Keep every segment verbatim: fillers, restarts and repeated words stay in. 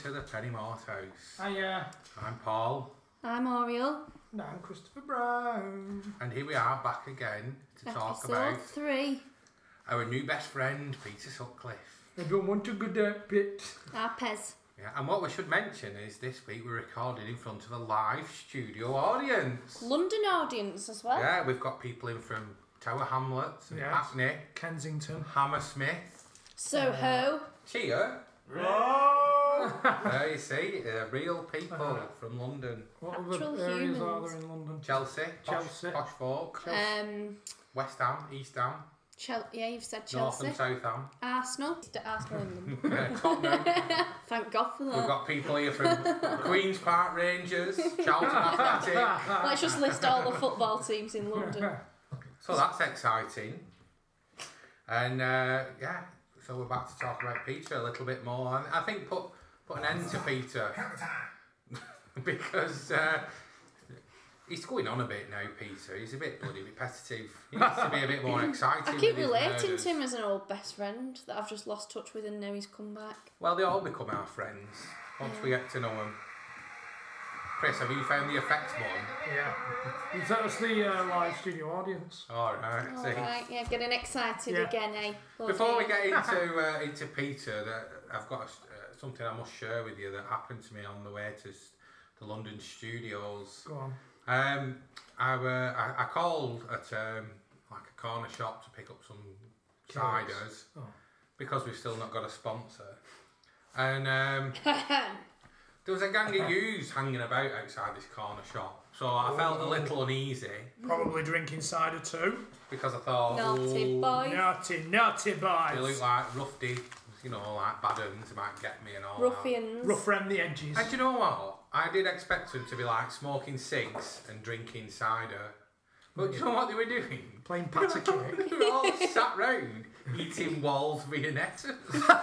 to the Pennymorse House. Hiya. I'm Paul. I'm Oriel. And I'm Christopher Brown. And here we are back again to talk Episode about three. our new best friend, Peter Sutcliffe. I don't want to go that bit. Our Pez. Yeah, and what we should mention is this week we're recording in front of a live studio audience. London audience as well. Yeah, we've got people in from Tower Hamlets, and Yes. Hackney, Kensington. Hammersmith. Soho. Cheer. Oh! There you see, uh, real people Uh, from London. What Actual other areas humans. are there in London? Chelsea, posh, Chelsea. posh folk. Um, West Ham, East Ham, Chel- yeah, you've said North Chelsea. and South Ham. Arsenal. Arsenal in them. Uh, Tottenham. Thank God for We've that. got people here from Queen's Park Rangers, Charlton Athletic. Let's just list all the football teams in London. So that's exciting. And uh, yeah, so we're back to talk about Peter a little bit more. And I think put put an end to Peter because uh, he's going on a bit now. Peter, he's a bit bloody repetitive. He needs to be a bit more exciting. I keep with his relating murders. to him as an old best friend that I've just lost touch with and now he's come back. Well, they all become our friends once Yeah. we get to know them. Chris, have you found the effects button? Yeah. That's the uh, live studio audience. All right. see. Alright, yeah, getting excited Yeah. again, eh? Bloody Before we hell. get into uh, into Peter, that I've got uh, something I must share with you that happened to me on the way to s- the London studios. Go on. Um, I, uh, I I called at um, like a corner shop to pick up some ciders Oh. because we've still not got a sponsor, and um, there was a gang of youths hanging about outside this corner shop. So I felt a little uneasy Probably drinking cider too. because I thought, Naughty "Ooh, boy. Naughty, naughty they look boys. like roughy, you know, like bad uns might get me and all that." Ruffians. Rough around the edges. And do you know what? I did expect them to be like smoking cigs and drinking cider. But do you know what they were doing? Playing patty cake. They were all sat round eating Wall's Viennettas.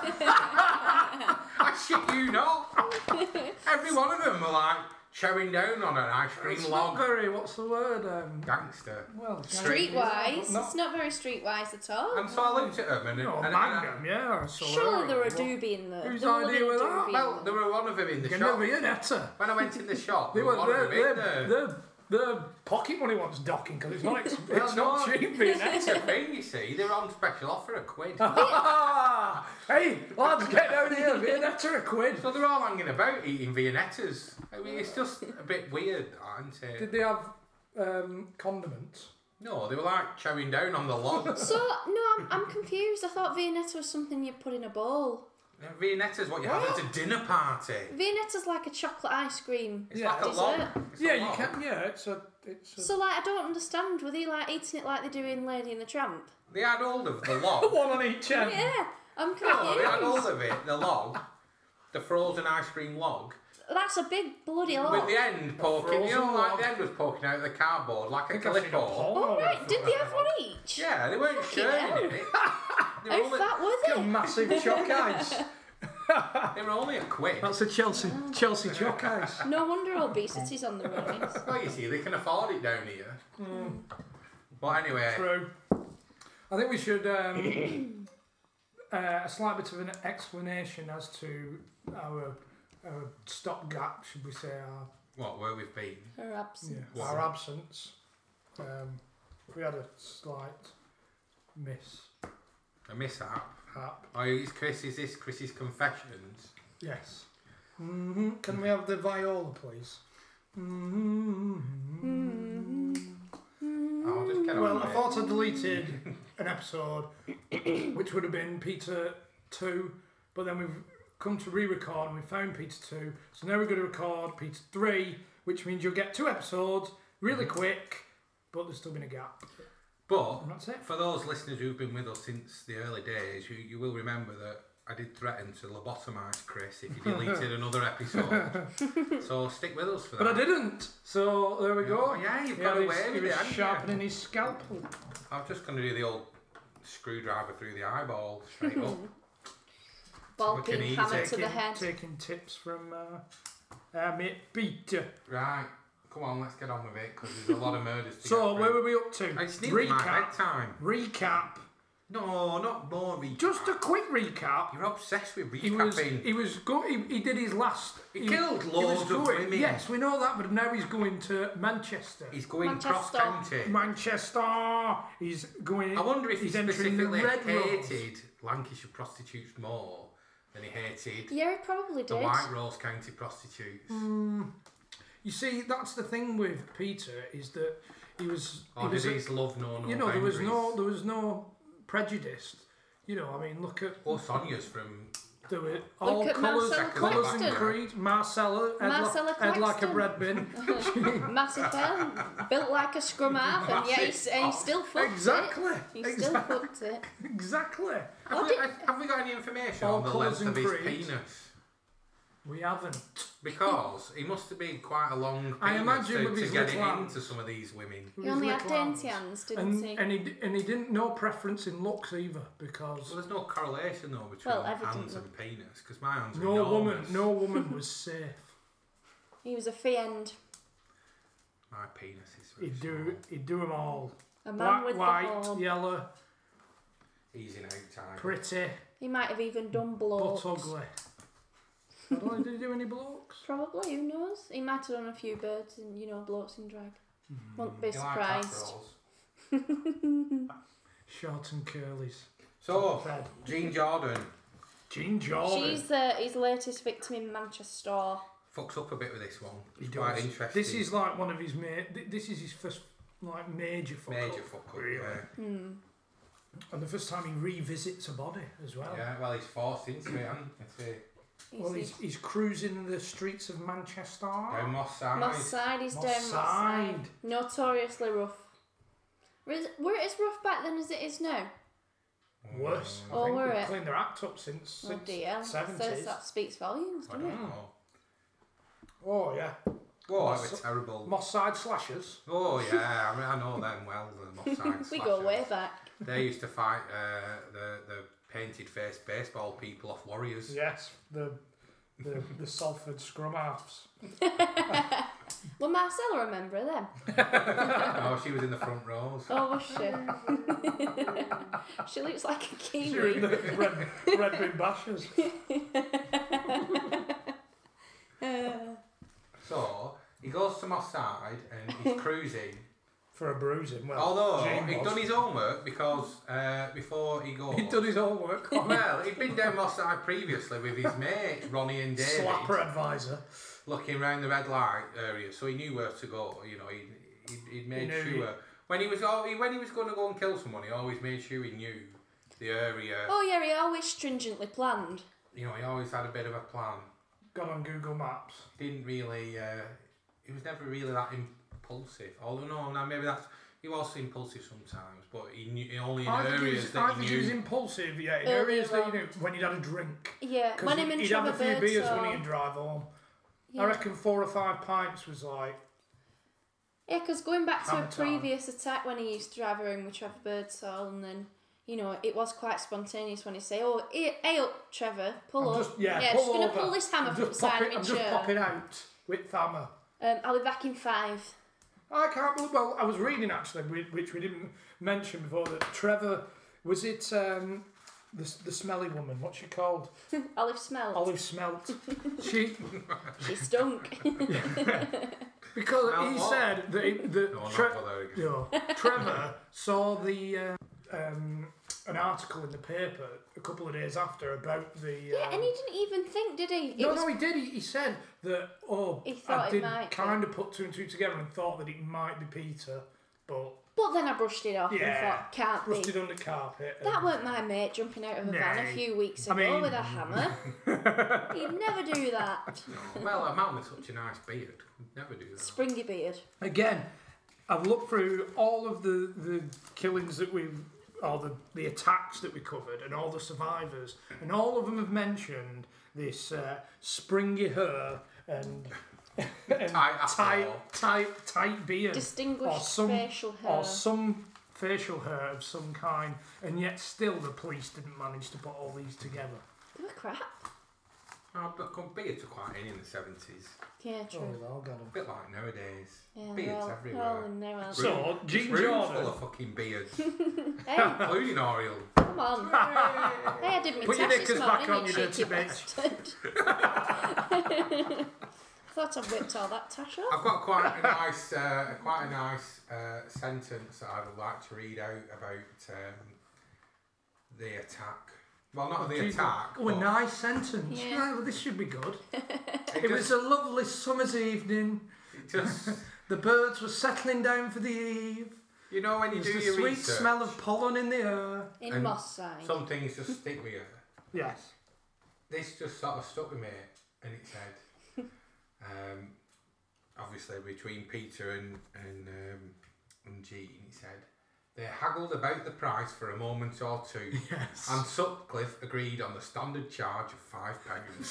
I shit you not. Every one of them were like chowing down on an ice cream It's not log. very, what's the word? Um, Gangster. well, it's Streetwise. Not, It's not very streetwise at all. And so I looked at them and... no, and, and, Magnum, yeah. So Surely there are doobie in there. Whose There will idea be was a that? doobie in well, there. there were one of them in the Get shop. over Viennetta. When I went in the shop, They there were, was one of their, them in their, there. their, their pocket money wants docking because it's not, ex- Well, it's not no, cheap That's the Viennetta. thing, you see. They were on special offer a quid. Hey, lads, get down here. Viennetta a quid. So they're all hanging about eating Viennettas. I mean, it's just a bit weird, isn't it? Did they have um, condiments? No, they were like chowing down on the log. So, no, I'm, I'm confused. I thought Viennetta was something you put in a bowl. Viennettas what you have at a dinner party. Viennetta's like a chocolate ice cream. It's Yeah. like a Dessert. log. It's a Yeah, you log. can. Yeah, it's a. It's a So, like, I don't understand. Were they, like, eating it like they do in Lady and the Tramp? They had hold of the log. one on each end. Yeah, I'm No, they had hold confused. of it, the log, the frozen ice cream log, That's a big bloody with lot. the end poking. You know, frozen like log. the end was poking out of the cardboard, like a I think I've seen a Calippo. porno Oh, of right. it. Did they have one each? Yeah, they weren't Fucking sharing hell. it. They were, How only, fat were A they? massive chalk ice. they were only a quid. That's a Chelsea Chelsea chalk ice. No wonder obesity's on the rise. Well, you see, they can afford it down here. But anyway, True. I think we should um, uh, a slight bit of an explanation as to our our stopgap, should we say, our what, where we've been? Her absence. yeah, our absence. Um, we had a slight miss. A mishap. Hap. Oh, is Chris, is this Chris's confessions? Yes. Mm-hmm. Can we have the viola, please? Mm-hmm. I'll just get on Well, with I it. thought I deleted an episode, which would have been Peter two, but then we've come to re-record and we found Peter two, so now we're going to record Peter three, which means you'll get two episodes really quick, but there's still been a gap. But And that's it. for those listeners who've been with us since the early days, you, you will remember that I did threaten to lobotomise Chris if he deleted another episode. So stick with us for that. But I didn't, so there we go. Oh, yeah, you've He got had away his- with he it, was haven't you? sharpening his scalpel. I'm just going to do the old screwdriver through the eyeball straight up. Ball We can peen ease hammer it. to the head. Taking tips from uh, our mate Peter. Right, come on, let's get on with it because there's a lot of murders to So get where through. were we up to? It's nearly my Recap. bedtime. Recap. No, not more recap. Just a quick recap. You're obsessed with He was, recapping. he was go- he, he did his last. He killed he loads was of going- women. Yes, we know that, but now he's going to Manchester. He's going Manchester. cross country. Manchester. He's going. I wonder if he he's entering the specifically Red Rose. hated Lancashire prostitutes more than he hated Yeah, he probably the did. White Rose County prostitutes. You see, that's the thing with Peter is that he was. Or he was did his love know no you know, there was boundaries? no, there was no prejudice. You know, I mean, look at Or Sonia's from... there were all at colours, Marcella colours and Claxton. creed. Marcella, head, Marcella li- head like a Claxton. bread bin. Massive fan. Built like a scrum half, and yeah, he's, and he still fucked exactly. it. He still exactly. fucked it. Exactly. Have, Oh, we, did- have we got any information All on the colours length of and his creeds. penis? We haven't. Because he must have been quite a long penis I imagine to, with to his get it little hands. into some of these women. He only had dainty hands, didn't and, he? and he d- and he didn't know preference in looks either because Well, there's no correlation though between Well, hands evidently. and penis, because my hands are no woman, enormous. no woman was safe. He was a fiend. My penis is very He'd do, small. he'd do them all. A man Black, with white, the horn. yellow, Easy now, time. pretty, He might have even done but blokes. ugly. I don't know, did he do any blokes? Probably, who knows? He might have done a few birds and, you know, blokes in drag. Won't be You like that, surprised. Rose? Short and curlies. So, Fred. Jean Jordan Jean Jordan. She's uh, his latest victim in Manchester. fucks up a bit with this one. He It's quite does. interesting. This is like one of his ma- th- This is his first like major fuck major up, fuck up. really. Yeah. Hmm. And the first time he revisits a body as well. yeah, well, he's forced into it, and it's uh, Well, he's, he's cruising the streets of Manchester. down Moss Side. Moss Side, he's Moss down Moss Side. Side. Notoriously rough. Were it were it as rough back then as it is now? Worse. I Oh, think were they've it? cleaned their act up since, Oh since dear. That says seventies. that speaks volumes, I doesn't don't it? know. Oh yeah. Oh, Moss- it was terrible. Moss Side slashers. Oh yeah, I mean I know them well. The Moss Side We go slashers. way back. They used to fight uh, the the painted faced baseball people off Warriors. Yes, the the the Salford scrum halves. Well, Marcella, remember of them? Oh, she was in the front rows. Oh, was she? She looks like a You're in kiwi. the red, red bin bashers. Uh, So he goes to Moss Side and he's cruising. For a bruising. Well, Although Jane he'd was. done his homework because uh, before he goes, He'd done his homework. well, he'd been down Moss Side previously with his mates Ronnie and David, Slapper advisor. looking around the red light area, so he knew where to go. You know, he he he'd made knew sure when he was al- he, when he was going to go and kill someone, he always made sure he knew the area. oh yeah, he always stringently planned. You know, he always had a bit of a plan. Got on Google Maps. He didn't really. Uh, he was never really that impulsive. Although no, no, maybe that's. He was impulsive sometimes, but he knew only in I think, he areas was, that I he think knew. he was impulsive, yeah, in Earlier areas that on. you knew when he'd had a drink. Yeah, 'Cause when he- him and he'd Trevor have a few Bird beers saw- when he'd drive home. Yeah. I reckon four or five pints was like, Yeah, because going back to a Hammer time. previous attack when he used to drive around with Trevor Birdsall, and then, you know, it was quite spontaneous when he say, oh, hey, hey up, Trevor, pull I'm up. just, yeah, yeah pull just going to over. pull this hammer I'm from the just side popping, of I'm my just chair. popping out with hammer. Um, I'll be back in five. I can't believe, well, I was reading actually, whi- which we didn't mention before, that Trevor, was it um, the, the smelly woman, what's she called? Olive smelled. Olive Smelt. she, She stunk. because Smelt he what? said that, he, that No, Tre- not there we no, Trevor saw the uh, um, an article in the paper a couple of days after about the. yeah, um, and he didn't even think, did he? It No, was- no, he did. He, he said that, oh, He thought I it did might be. kind of put two and two together and thought that it might be Peter, but But then I brushed it off and Yeah, thought, can't brushed be. it under the carpet. That and- weren't my mate jumping out of a van a Nay. few weeks I ago mean- with a hammer. He'd never do that. No. Well, a man with such a nice beard would never do that. Springy beard. Again, I've looked through all of the, the killings that we've, or the, the attacks that we covered, and all the survivors, and all of them have mentioned this uh, springy hair and, and Tight afro. tight, tight, tight beard. Distinguished or some, facial hair. or some facial hair of some kind, and yet still the police didn't manage to put all these together. They were crap. Oh, but beards were quite in in the seventies. Yeah, Oh, true. we've all got A 'em. bit like nowadays. Yeah, Beards they're all, everywhere. they're all in there, aren't they? So, This Gene room's Jordan. full of fucking beards, Hey, including Oriel. come on. Hey, I did my Put your tash knickers this back morning, on, you you dirty cheeky bitch. bastard. I thought I'd whipped all that tash off. I've got quite a nice, uh, quite a nice uh, sentence that I would like to read out about um, the attack. Well, not the Jesus. attack. Oh, a but nice sentence. Yeah. Right, well, this should be good. it It was just, a lovely summer's evening. it just, The birds were settling down for the eve. you know, when you There's do the your sweet research, smell of pollen in the air. In and Moss Side. some things just stick with you. Yes. This just sort of stuck with me, and it said, um, obviously between Peter and and um, and Jean, he said they haggled about the price for a moment or two, Yes. and Sutcliffe agreed on the standard charge of five pounds.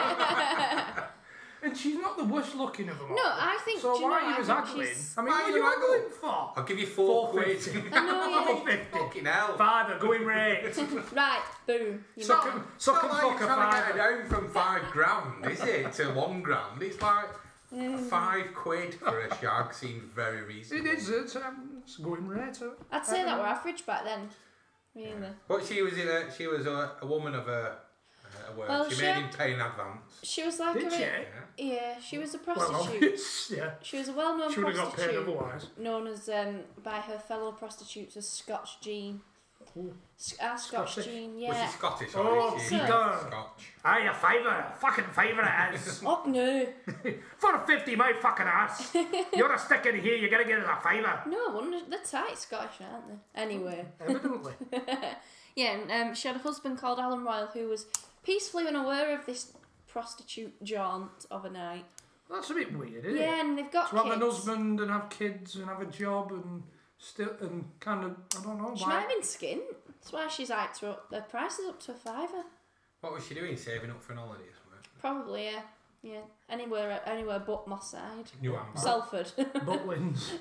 And she's not the worst looking of them all. No, I think. So do you why know, are you I was think haggling? she's- I mean, Why what are are you you haggling? haggling for? I'll give you four Four quid. fifty. I know, yeah. Four fifty. Fucking hell. Fiver, going rate. Right, boom. You Suck know. him, It's suck not him, like fuck you're a trying to get fiver. it down from five grand, is it, to one grand? It's like five quid for a shag seems very It reasonable. is, it's, um, it's going rate. uh, I'd say that were average back then. Really. But she was in a, she was a, a woman of a, uh, a word. Well, she, she made had- him pay in advance. She was like Did a. she? Yeah. Yeah, she was a Well, prostitute. obvious, yeah. She was a well-known She would have got paid prostitute, otherwise. known as um, by her fellow prostitutes as Scotch Jean. Ooh. S- Our Scotch Scottish? Jean, Was yeah. she Scottish Oh, or is she she does. Scotch? Aye, a fiver, fucking fiver it is. Oh no, For a fifty, my fucking ass. You're a stick in here, you gotta get us a fiver. no wonder they're tight Scottish, aren't they? Anyway, Evidently. yeah, and um, she had a husband called Alan Royal who was peacefully unaware of this prostitute jaunt of a night. That's a bit weird, isn't it? Yeah, and they've got To have kids. an husband and have kids and have a job and still and kind of I don't know She why. might have been skint. That's why she's hiked her up. The price is up to a fiver. What was she doing? Saving up for an holiday or something? Probably, yeah. Yeah. Anywhere, anywhere but Moss Side. New Hampshire. Salford. Butlins.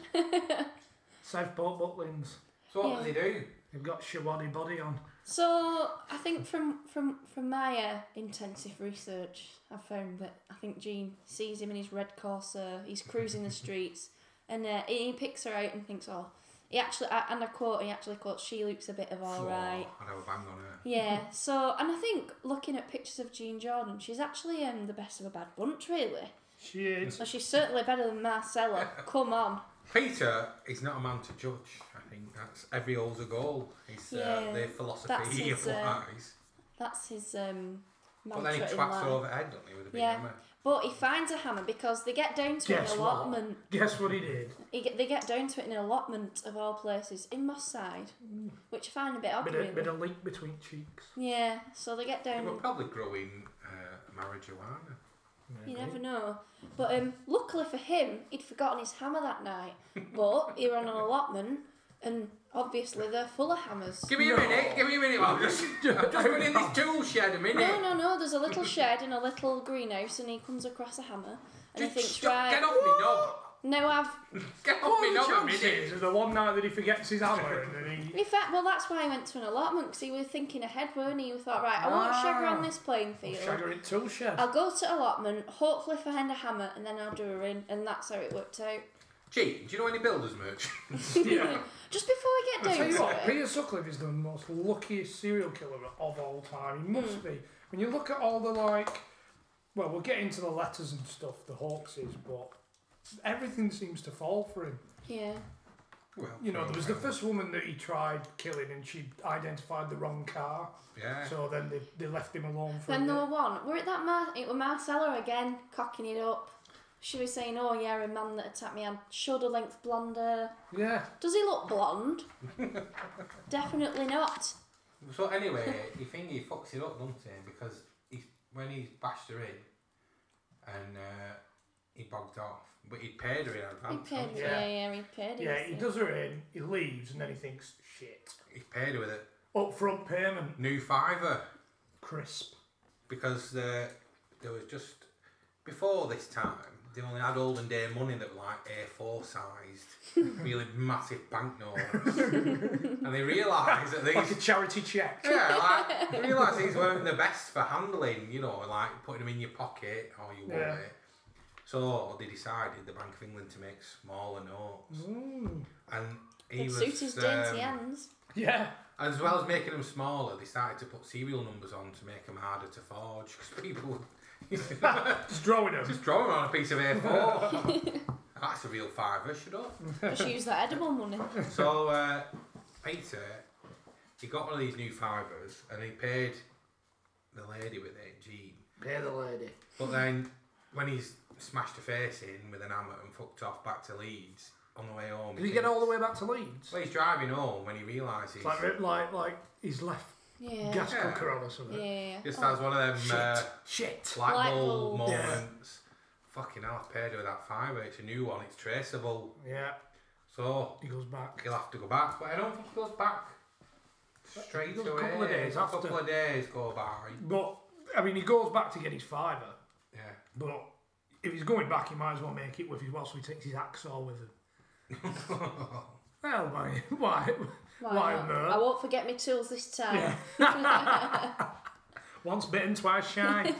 Southport Butlins. So what Yeah. does he do? They've got shawadi body on. So I think from from from my uh, intensive research, I found that I think Jean sees him in his red Corsair. He's cruising the streets, and uh, he picks her out and thinks, "Oh, he actually." I, and I quote, he actually quotes, "She looks a bit of all right." I'd have a bang on her. Yeah. So, and I think looking at pictures of Jean Jordan, she's actually um the best of a bad bunch, really. She is. So she's certainly better than Marcella. Come on. Peter is not a man to judge. I think that's every goal's a goal. It's uh, Yeah, the that's philosophy he his, uh, applies. That's his um. But then he mantra in twats her life. over the head, doesn't he, with a big Yeah. hammer? But he finds a hammer because they get down to Guess an what? allotment. Guess what he did? He get, they get down to it in an allotment of all places in Moss Side, which I find a bit odd, Bit really. of, bit of link between cheeks. Yeah, so they get They down. were probably growing uh, marijuana. You never know. But um, luckily for him, he'd forgotten his hammer that night. But he were on an allotment, and obviously they're full of hammers. Give me a No. minute, give me a minute. I'm just, I'm just going in this tool shed a minute. No, no, no. There's a little shed and a little greenhouse, and he comes across a hammer, and he Just thinks, stop- right, Get off me knob. now I've. Get What off me are the knob a minute. chances of the one night that he forgets his hammer and then he... In fact, well, that's why he went to an allotment because he was thinking ahead, weren't he? He thought, right, I won't Ah. sugar on this playing field. Shagger it tool shed. I'll go to allotment, hopefully find a hammer, and then I'll do her in, and that's how it worked out. Gee, do you know any builders merch? Yeah. Just before we get I'll tell down you to what, it, Peter Sutcliffe is the most luckiest serial killer of all time. He must Hmm. be. When you look at all the, like... Well, we'll get into the letters and stuff, the hoaxes, but everything seems to fall for him. yeah, Well, You know, there was the well, first woman that he tried killing and she identified the wrong car. Yeah. So then they, they left him alone for then a there bit. were one. Were it that Mar- it was Marcella again, cocking it up. She was saying, "Oh yeah, a man that attacked me had shoulder length blonde hair. Yeah. Does he look blonde? Definitely not. So anyway, you think he fucks it up, doesn't he? Because he, when he bashed her in, and uh, he bogged off, but he'd paid her in He advance. paid. hadn't he? Yeah, yeah, he paid. Yeah, him, he so- does her in, he leaves, and then he thinks, shit. He paid her with a Upfront payment. new fiver Crisp. because uh, there was just before this time they only had olden day money that were like A four sized, really massive banknotes. And they realised that these... Like a charity check. Yeah, like, they realised these weren't the best for handling, you know, like putting them in your pocket or your wallet. Yeah. So they decided, the Bank of England, to make smaller notes. Mm. And he It was... suits his um, dainty hands. Yeah. As well as making them smaller, they started to put serial numbers on to make them harder to forge, because people would... Just drawing them. Just drawing on a piece of A four. That's a real fiver, shut up. Just use that edible money. So, uh, Peter, he got one of these new fivers and he paid the lady with it, Jean. Pay the lady. But then, when he's smashed her face in with an hammer and fucked off back to Leeds, on the way home... Did he get all the way back to Leeds? Well, he's driving home when he realises... It's like, like, like he's left Yeah. gas Yeah. cooker on or something. Yeah. Just Oh, has one of them Shit. uh, Shit. light Light bulb bulbs. Yeah. moments. Fucking hell, I paid her with that fiver. It's a new one, it's traceable. Yeah. So, He goes back. he'll have to go back. But I don't think he goes back straight He goes a away. couple of days a after. couple of days go by. But, I mean, he goes back to get his fiver. Yeah. But if he's going back, he might as well make it with his, well, so he takes his hacksaw with him. Well, why? Why? Why Why not? not? I won't forget my tools this time. Yeah. Once bitten, twice shy.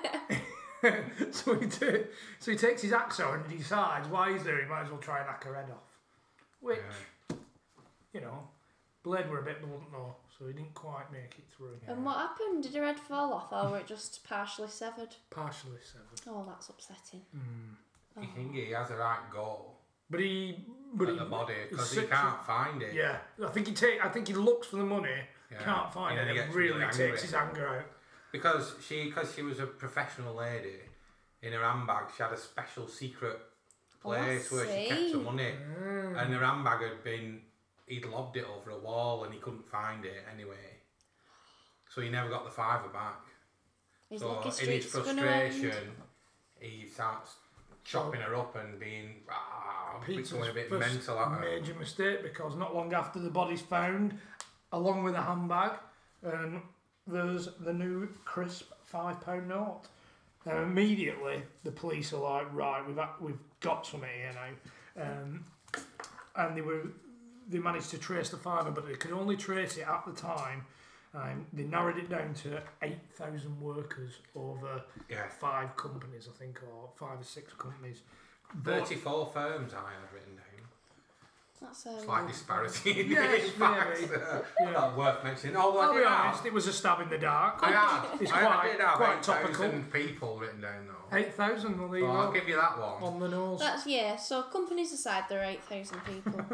so he t- so he takes his hacksaw and decides why he's there. He might as well try and hack her head off. Which, Yeah. you know, blade were a bit blunt though, so he didn't quite make it through. And what happened? Did her head fall off, or were it just partially severed? Partially severed. Oh, that's upsetting. You think he has a right goal But he, but at he, the body because he sits- can't find it. yeah, I think he take. I think he looks for the money, Yeah. can't find And it, then he and gets really really takes angry. his anger out. Because she, because she was a professional lady, in her handbag she had a special secret place Oh, I where she kept see. her money, Mm. and her handbag had been, he'd lobbed it over a wall and he couldn't find it anyway, so he never got the fiver back. His So lucky in his streak's gonna frustration, end. he starts chopping her up and being ah, Peter's becoming a bit first mental at her. major mistake, because not long after the body's found, along with a handbag, um, there's the new crisp five pound note. Now immediately the police are like, right, we've ha- we've got something here now, um, and they were they managed to trace the fiver, but they could only trace it at the time. Um, they narrowed it down to eight thousand workers over Yeah, five companies, I think, or five or six companies. But- thirty-four firms I had written down. That's um, Slight disparity in Yes, facts. maybe. Uh, Yeah. Not worth mentioning. Although I I'll be did have, honest, it was a stab in the dark. I had, It's I quite- did have quite eight topical. thousand people written down though. eight thousand, well, there So you I'll go. give you that one. On the nose. That's yeah. So companies aside, there are eight thousand people.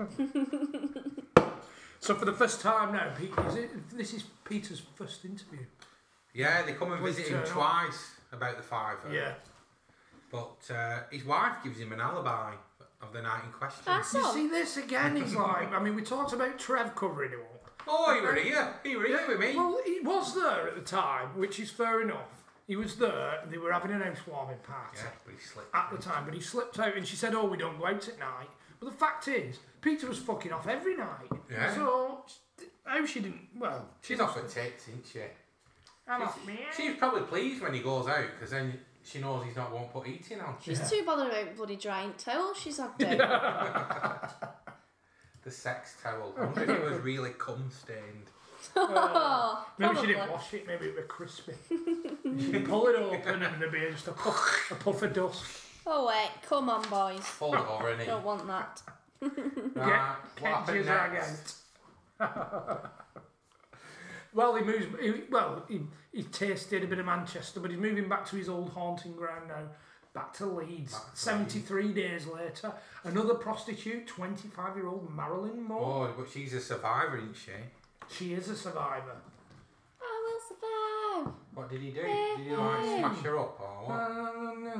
So for the first time now, Pete, is it, this is Peter's first interview. Yeah, they come and Please visit him turn up. twice about the fiver. Yeah. But uh, his wife gives him an alibi of the night in question. That's You all. see this again? He's like, I mean, we talked about Trev covering him up. Oh, you were here. You were here with me. Well, he was there at the time, which is fair enough. He was there. They were having an housewarming party Yeah, but he slipped. at the time, but he slipped out, and she said, "Oh, we don't go out at night." But the fact is, Peter was fucking off every night. Yeah. So how she didn't? Well, She's off her tits, isn't she? I'm off me. She's probably pleased when he goes out because then she knows he's not won't put eating on. She's Yeah. too bothered about bloody drying towels she's had down. The sex towel. I wonder if it was really cum stained. Oh, Maybe probably. she didn't wash it. Maybe it was crispy. She'd pull it open and there'd be just a puff, a puff of dust. Oh wait, come on, boys. Fold it over and Don't want that. Right, what Get happened his next? agent. Well, he moves. He, well, he, he tasted a bit of Manchester, but he's moving back to his old haunting ground now. Back to Leeds. Back to Seventy-three days later, another prostitute, twenty-five-year-old Marilyn Moore. Oh, but she's a survivor, isn't she? She is a survivor. I will survive. What did he do? Did he like smash her up or what?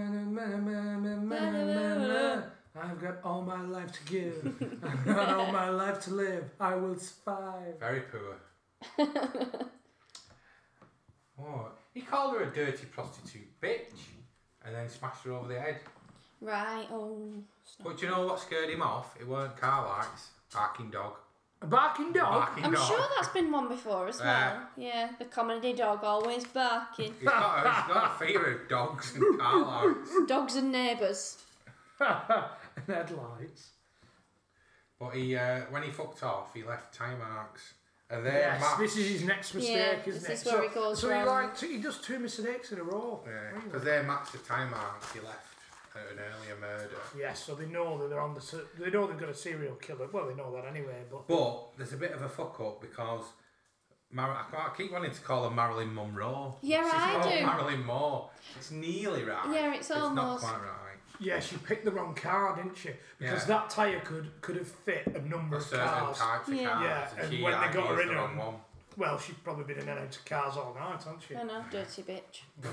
I've got all my life to give. I've got all my life to live. I will survive. Very poor. Oh, he called her a dirty prostitute bitch and then smashed her over the head. Right. Oh. But do you know what scared him off? It weren't car lights, barking dog. A barking dog? Barking I'm dog. sure that's been one before as Uh, well. Yeah, the comedy dog always barking. He's got, a, he's got a fear of dogs and car lights. Dogs and neighbours. And headlights. But he, uh, when he fucked off, he left time marks. And they're Yes, marks. this is his next mistake, Yeah, isn't this it? is where so, he goes so wrong. he like he does two mistakes in a row. Yeah, Really? because they're matched the time marks he left at an earlier murder. Yes, so they know that they're on the. se- They know they've got a serial killer. Well, they know that anyway. But But there's a bit of a fuck up because Mar- I, can't, I keep wanting to call her Marilyn Monroe. Yeah, She's I called do. Marilyn Moore. It's nearly right. Yeah, it's not almost- quite right. yeah, she picked the wrong car, didn't she? Because Yeah. that tyre could could have fit a number A of certain cars. types of Yeah. cars. Yeah, and and she when they got her ideas in the wrong them- one. Well, she's probably been in and out of cars all night, hasn't she? I know, dirty bitch.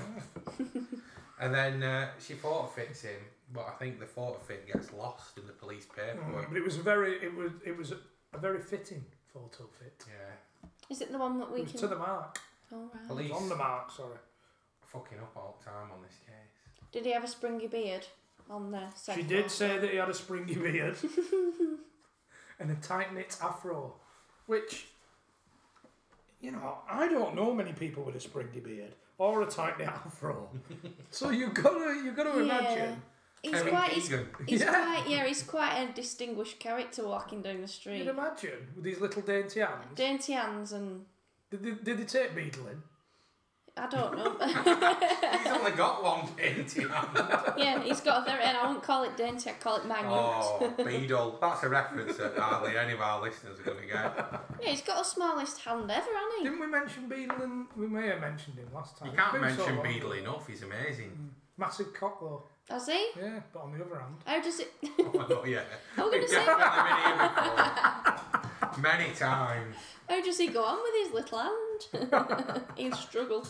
And then uh, she photo fits him, but I think the photo fit gets lost in the police Mm, paperwork. but it was a very it was it was a, a very fitting photo fit. Yeah. Is it the one that we It was can? to the mark. Oh, right. It Police was on the mark. Sorry. fucking up all the time on this case. Did he have a springy beard on the set? She did say that he had a springy beard and a tight knit afro, which, you know, I don't know many people with a springy beard or a tight knit afro. So you gotta you gotta Yeah. imagine. He's Kevin quite. He's, Keegan. he's Yeah. quite. Yeah, he's quite a distinguished character walking down the street. You'd imagine with these little dainty hands. Dainty hands and Did they, did they take beetling? I don't know. He's only got one dainty hand. Yeah, he's got a very. And I wouldn't call it dainty. I call it minute. Oh, Beadle. That's a reference that hardly any of our listeners are going to get. Yeah, he's got the smallest hand ever, hasn't he? Didn't we mention Beadle? We may have mentioned him last time. You It's can't been so mention long. Beadle enough. He's amazing. Massive cock though. Has he? Yeah, but on the other hand. How does it? Oh, no, yeah. I was gonna We've say. definitely been here before. Many times. How does he go on with his little hand? He'll struggle.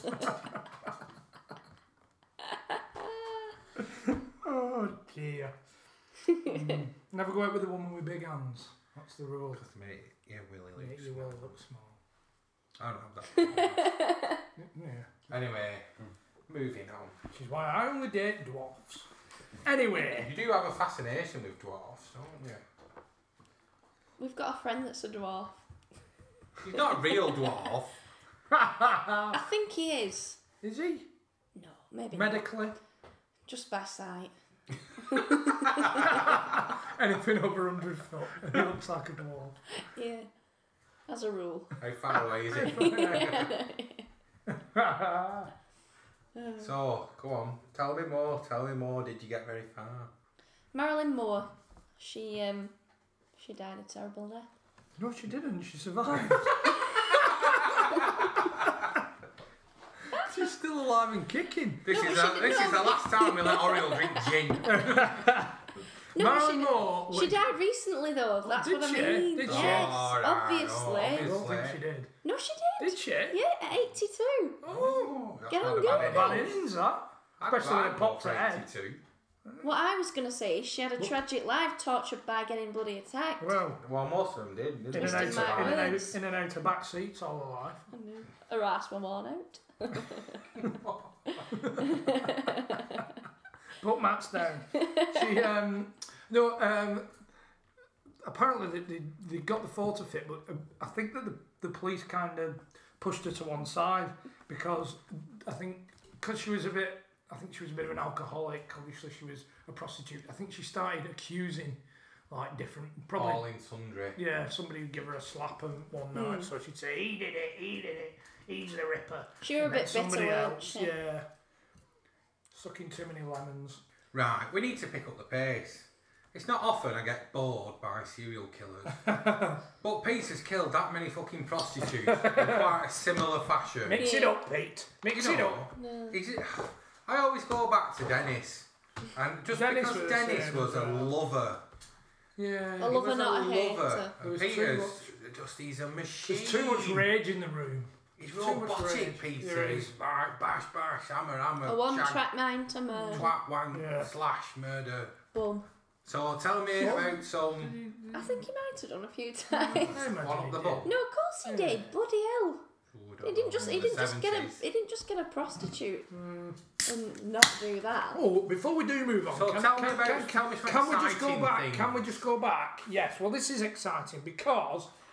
Oh dear. Mm. Never go out with a woman with big hands. That's the rule. Because, mate, yeah, Willie Yeah, looks you will small. look small. I don't have that. Yeah. Anyway, moving on. Which is why I only date dwarfs. Anyway. You do have a fascination with dwarfs, don't you? We've got a friend that's a dwarf. He's not a real dwarf. I think he is. Is he? No, maybe not. Medically? Just by sight. Anything over one hundred foot. He looks like a dwarf. Yeah, as a rule. How far away is it? So, go on. Tell me more. Tell me more. Did you get very far? Marilyn Moore. She um, she died a terrible death. No, she didn't. She survived. She's still alive and kicking. This No, is she a, did this not. is the last time we let Oriel drink gin. No, Marilyn she, Moore. she died recently though. That's did what I she? mean. Did she? Yes, Oh, right. obviously. Oh, I don't think obviously. she did. No, she did. Did she? Yeah, at eighty-two. Oh. That's Get not on, a go. bad Bad innings. innings, that. I'd Especially when like it popped for her head. eighty-two. What I was gonna say is she had a tragic life, tortured by getting bloody attacked. Well, Well, most of them did, in didn't and, Just out, in of, my in, and out, words. in and out of back seats all her life. I know. Her ass were worn out. Put Matt's down. She, um, no, um, apparently they, they, they got the photo fit, but uh, I think that the, the police kind of pushed her to one side because I think, because she was a bit, I think she was a bit of an alcoholic, obviously she was a prostitute. I think she started accusing, like, different, probably, All in sundry. yeah, somebody would give her a slap and one night, Mm. so she'd say, he did it, he did it, he's the ripper. She were a And then bit bitter, somebody weren't else, she? yeah, sucking too many lemons. Right, we need to pick up the pace. It's not often I get bored by serial killers. But Peter's killed that many fucking prostitutes in quite a similar fashion. Mix it Yeah. up, Pete. Mix You it know, up. No. is it, I always go back to Dennis. And just Dennis because was the Dennis same was as a well. lover. Yeah. A He lover, was not a lover. hater. There And was too Peter's just, he's a machine. There's too much rage in the room. He's too much robotic, rage. Peter. There He's is. bash, bash, bash, hammer, hammer, A one shag, track mind to murder. twat, wang, Yeah. slash, murder. Boom. So tell me What? about some... I think he might have done a few I times. imagine One up he the did. book. No, of course he Yeah. did. Bloody hell. Ooh, I don't He didn't know, just he from the didn't just get a seventies. he didn't just get a prostitute Mm. and not do that. Oh, before we do move on, So can, tell can, me about can, tell me some can we just go exciting back? things. Can we just go back? Yes. Well, this is exciting because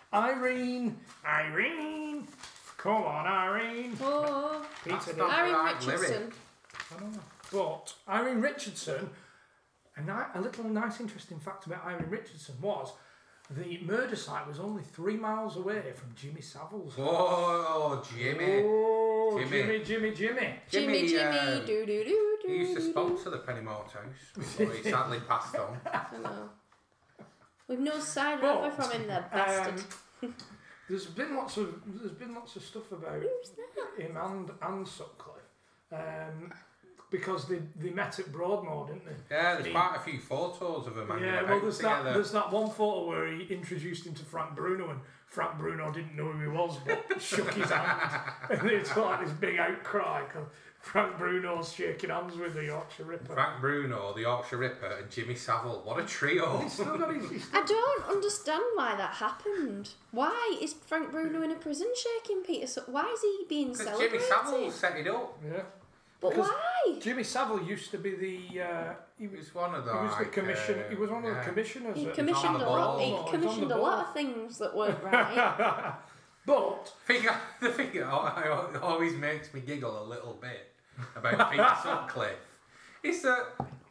Irene, Irene, come on, Irene. Oh, Peter That's did. not- Irene right Richardson. lyric. I don't know. But Irene Richardson, a, ni- a little nice interesting fact about Irene Richardson was the murder site was only three miles away from Jimmy Savile's. Oh, Jimmy. Oh, Jimmy. Jimmy, Jimmy, Jimmy. Jimmy, Jimmy, um, do do do do. He used to do, sponsor the Pennymort House before he sadly passed on. do. I know. We've no sign But, over from him, there, bastard. Um, there's been lots of there's been lots of stuff about Who's that? him and and Sutcliffe, um, because they they met at Broadmoor, didn't they? Yeah, there's He- quite a few photos of them hanging Yeah, about well, there's that together. there's that one photo where he introduced him to Frank Bruno, and Frank Bruno didn't know who he was, but shook his hand, and it's like this big outcry because Frank Bruno's shaking hands with the Yorkshire Ripper. Frank Bruno, the Yorkshire Ripper, and Jimmy Savile. What a trio! He's still got his, he's I don't understand why that happened. Why is Frank Bruno in a prison shaking Peter? So why is he being Because celebrated? Jimmy Savile set it up. yeah. But because- why? Jimmy Savile used to be the uh, he He was was one of the. he was the like, commission uh, he was one of yeah. the commissioners. He at- commissioned on a the lot. ball. He He's on the commissioned a ball. lot of things that weren't right. But Thing, the thing that al- always makes me giggle a little bit about Peter Sutcliffe is that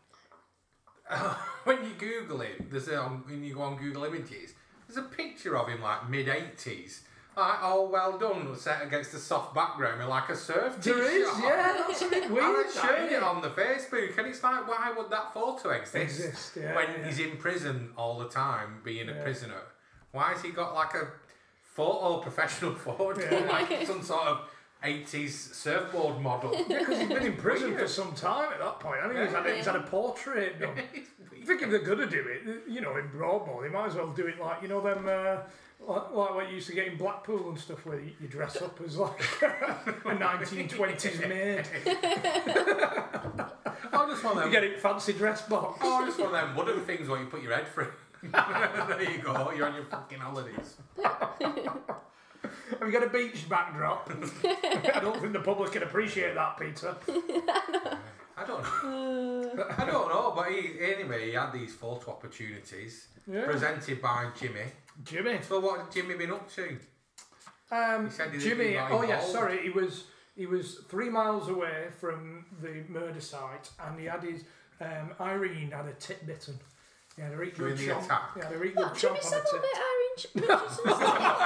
uh, when you Google him, there's a, when you go on Google Images, there's a picture of him like mid eighties, like all well done, set against a soft background with like a surf t-shirt. there is, yeah, that's a bit And weird. I that, shared isn't it on the Facebook, and it's like, why would that photo exist, Exist, yeah, when yeah. he's in prison all the time, being a Yeah. prisoner? Why has he got like a photo, professional photo, Yeah. like some sort of eighties surfboard model? Because he's been in prison for some time at that point. I think he's had, a- he's had a portrait done. It's I weird. think if they're going to do it, you know, in Broadmoor, they might as well do it like, you know, them, uh, like, like what you used to get in Blackpool and stuff, where you, you dress up as like a nineteen twenties maid. I just want You them. get it fancy dress box. Oh, I just want them wooden things where you put your head through. There you go. You're on your fucking holidays. Have you got a beach backdrop? I don't think the public can appreciate that, Peter. I don't know. I don't know, but he, anyway, he had these photo opportunities Yeah. presented by Jimmy. Jimmy. So what had Jimmy been up to? Um, He said he didn't Jimmy. get Oh yeah, involved. sorry. He was he was three miles away from the murder site, and he had his um, Irene had a tit bitten. He had a real During good the chomp. attack? He had a real good What, Jimmy chomp on the Savile tit. bit Irene Ch- Richardson's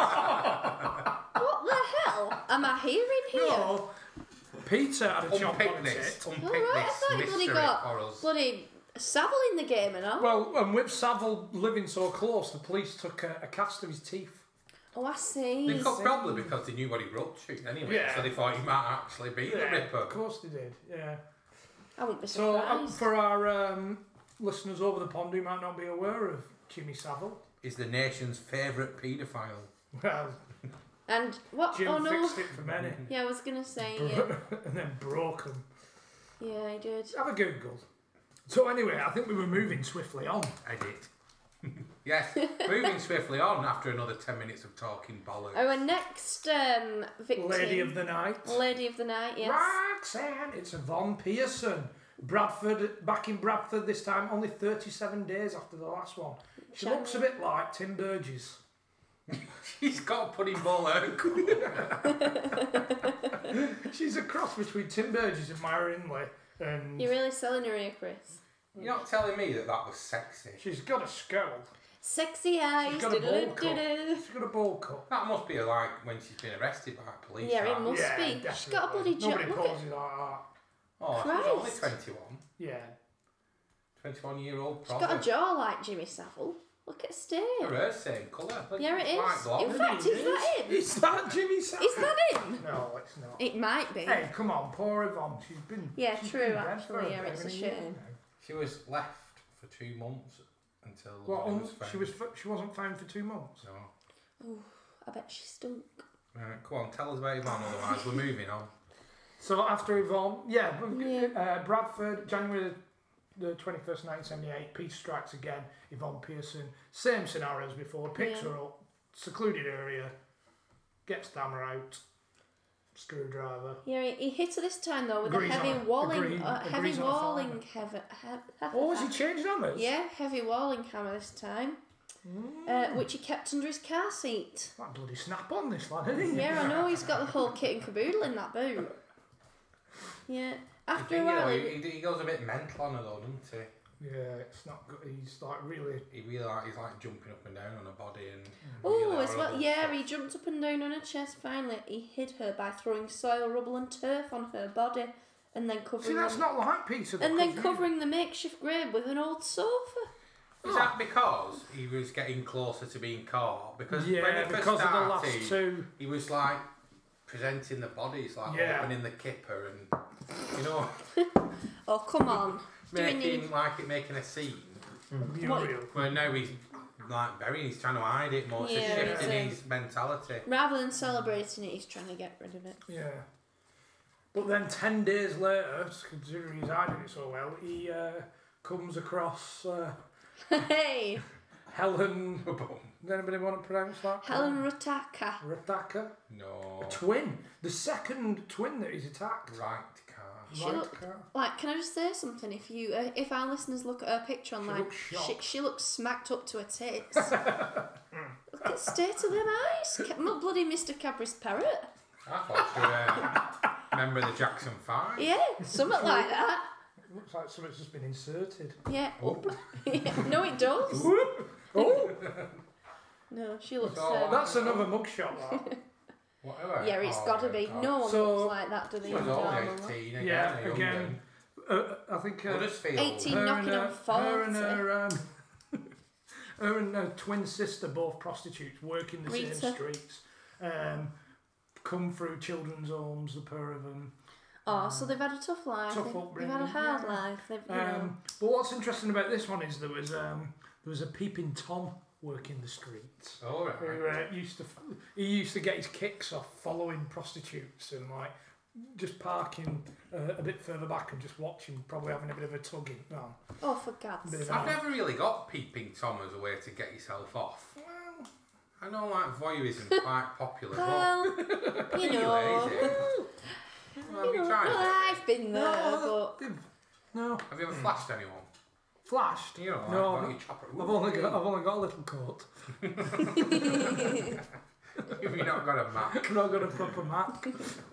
What the hell am I hearing here? No, Peter had a chomp on Unpick the this. tit. Unpick Alright, I this thought he bloody mystery got for us. bloody Savile in the game and all. Well, and with Savile living so close, the police took a, a cast of his teeth. Oh, I see. They've got probably because they knew what he wrote to anyway, Yeah. so they thought he might actually be the Of Ripper. course they did. Yeah. I wouldn't be So um, surprised. for our um, listeners over the pond who might not be aware of Jimmy Savile, Is the nation's favourite paedophile. well, and what? Jim oh no. fixed it for many, Yeah, I was gonna say. Yeah, and then broke them. yeah, I did. Have a Google. So anyway, I think we were moving swiftly on. I did. Yes, moving swiftly on after another ten minutes of talking bollocks. Our next um, victim. Lady of the night. Lady of the night. Yes. Roxanne. It's Yvonne Pearson. Bradford, back in Bradford this time, only thirty-seven days after the last one. She Shall looks a we? bit like Tim Burgess. He's got a pudding bowl out. She's a cross between Tim Burgess and Myra Hindley, and You're really selling her here, Chris. You're not telling me that that was sexy. she's got a skull. Sexy eyes. got a bowl diddle-diddle. She's got a bowl cut. That must be like when she's been arrested by police. Yeah, that. it must yeah, be. She's got a bloody definitely. job. Nobody Look at. poses like that. Oh, she's only Christ. twenty-one. Yeah. twenty-one year old She's got a product. jaw like Jimmy Savile. Look at her stare. Her hair's same colour. Look, Yeah, it it's light is. blonde. In fact, is that him? Is that Jimmy Savile? Is that him? No, it's not. It might be. Hey, come on, poor Yvonne. She's been. Yeah, she's true, been dead actually, for yeah, a it's a many shame. years now. She was left for two months until Well, it um, was found. she was. f- She wasn't found for two months. No. Ooh, I bet she stunk. Right, come on, tell us about Yvonne, otherwise we're moving on. So after Yvonne, yeah, Yeah. Uh, Bradford, January the twenty-first, nineteen seventy-eight, Peter strikes again. Yvonne Pearson, same scenario as before, picks Yeah. her up, secluded area, gets the hammer out, screwdriver. Yeah, he, he hit her this time though with Agrees a heavy on a- walling, agree- uh, heavy agrees on a walling, fiver. heavy, he, Oh, has he changed hammers? Yeah, heavy walling hammer this time. uh, which he kept under his car seat. That bloody snap on this lad, isn't he? Yeah, I know, he's got the whole kit and caboodle in that boot. Yeah. After a You know, while, he, he goes a bit mental on her though, doesn't he? Yeah, it's not good. He's like really. He really like, he's like jumping up and down on her body and. oh, really as well, horrible yeah, stuff. he jumped up and down on her chest. Finally, he hid her by throwing soil, rubble, and turf on her body, and then covering. See, that's the, not like Peter. and then because covering the makeshift grave with an old sofa. Is that because he was getting closer to being caught? Because Yeah, when he first because started, of the last two. he was like presenting the bodies, like Yeah. opening the kipper and you know Oh, come on. Do we making need... like it making a scene. What- Muriel. Where now he's like burying, he's trying to hide it more. It's Yeah, a shift in so- his mentality. Rather than celebrating it, he's trying to get rid of it. Yeah. But then ten days later, considering he's hiding it so well, he uh, comes across uh, Hey! Helen. Boom. Does anybody want to pronounce that? Helen Rutaka. Rataka. No. A twin. The second twin that he's attacked. Right car. She Right look- car. Like, can I just say something? If you, uh, if our listeners look at her picture online, looks she, shocked. she looks smacked up to her tits. Look at the state of them eyes. Ca- Not bloody Mister Cadbury's parrot. I thought you were a member of the Jackson Five. Yeah, something like that. It looks like something's just been inserted. Yeah. Oh. No, it does. Oh, No, she looks. So, Um, that's another mugshot. That. Whatever. yeah, it's Oh, got to yeah, be. God. No one So- looks like that, do they? She was in only Darwin? eighteen again. Yeah, a young again. Uh, I think. Uh, Huddersfield. eighteen. her knocking and on her, her and forty. her, um, her and her twin sister, both prostitutes, work in the Rita. same streets. Um, come through children's homes, the pair of them. Oh, so they've had a tough life. Tough they've, they've upbringing, had a hard yeah. life. They've, you know. Um, but what's interesting about this one is there was um, there was a peeping Tom working the streets. All right. Who uh, used to he used to get his kicks off following prostitutes and like just parking uh, a bit further back and just watching, probably having a bit of a tugging. No, Oh, for God's Bit of sake. I've never really got peeping Tom as a way to get yourself off. well, I know like voyeurism's quite popular. Well, but you Are know. is it? Well, have you Well, tried it? I've been there, no, but they've- no, Have you ever flashed anyone? flashed. You know, like, No, got but your chopper. I've only got I've only got a little coat. Have you not got a map? I've not got a proper map.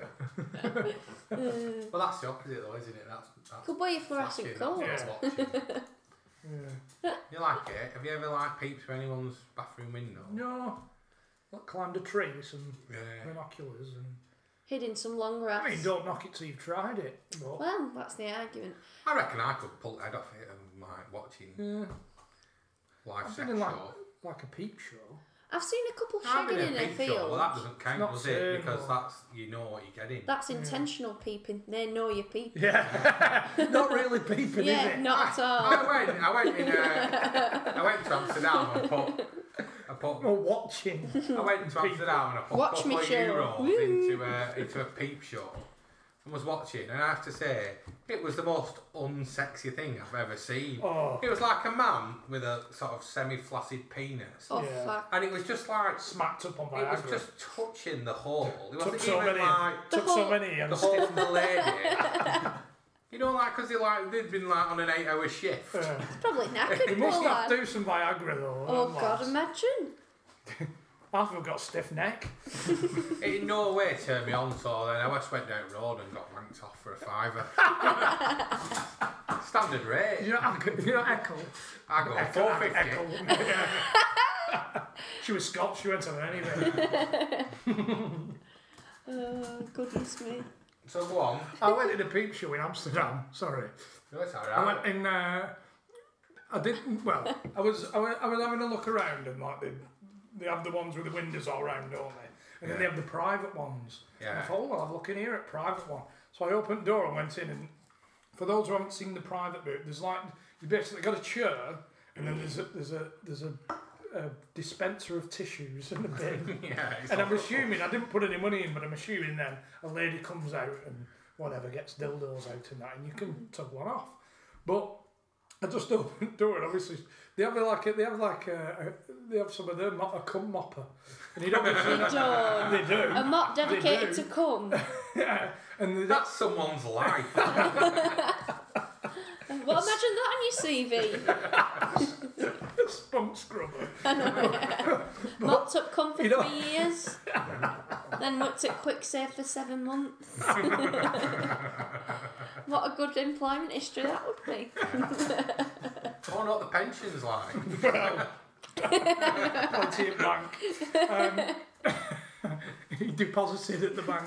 Well, that's the opposite though, isn't it? That's, that's could wear your fluorescent flashing, colours. that's watching. Yeah. You like it? Have you ever like peeped through anyone's bathroom window? No, I climbed a tree with some Yeah. binoculars and. Hid in some long grass. I mean, don't knock it till you've tried it. But, Well, that's the argument. I reckon I could pull the head off it and like watching yeah, live I've sex been in like show. like a peep show. I've seen a couple I've been shagging in in a a peep show. field. Well, that doesn't count, not does same, it? Because or- that's you know what you're getting. That's intentional peeping. They know you're peeping. Yeah, not really peeping, Yeah, is it? not at all. I went. I went in. Uh, I went to Amsterdam and put. I put. Or watching. I went to Amsterdam and I put Watch a couple me of show. euros Woo. into a into a peep show and was watching, and I have to say it was the most unsexy thing I've ever seen. Oh, It was like a man with a sort of semi-flaccid penis, Oh, Yeah. fuck. and it was just like smacked up on it was Viagra. just touching the hole. It Took wasn't so even many. like Took The so whole- many and the whole stiff. of the lady. You know, like because they like they'd been like on an eight-hour shift. Uh, Probably knackered, you must poor have lad. to do some Viagra though. Oh, them God, lads. imagine. Half of them got stiff neck. It in no way turned me on, so then I just went down the road and got wanked off for a fiver. Standard rate. You know, Echo- you know Echo. I go Echo, four fifty. Echo. Yeah. She was Scots. She went on it anyway. Oh, goodness me. So go on. I went in a peep show in Amsterdam. Sorry. No, it's I alright. went in. Uh, I didn't. Well, I was. I was, I was having a look around, and like they, they have the ones with the windows all round, don't they? And then they Yeah. have the private ones. And I Yeah. thought, oh, well, I'll look in here at private one. So I opened the door and went in, and for those who haven't seen the private bit, there's like you basically got a chair, and then there's a there's a there's a, a dispenser of tissues and a bin. Yeah. It's And not- I'm assuming, I didn't put any money in, but I'm assuming then a lady comes out and whatever, gets dildos out and that, and you can tug one off. But I just opened the door, and obviously they have like a, they have like a, a they have some of their mo- a cum mopper, and you don't Don't. they do. A mop They dedicated do. to cum. Yeah, and they, That's someone's life. Well, imagine that on your C V. Spunk scrubber. Mopped up cum for you know- three years. Then worked at QuickSave for seven months. What a good employment history that would be. I wonder what the pension's like. Well, plenty at bank. Um, he deposited at the bank.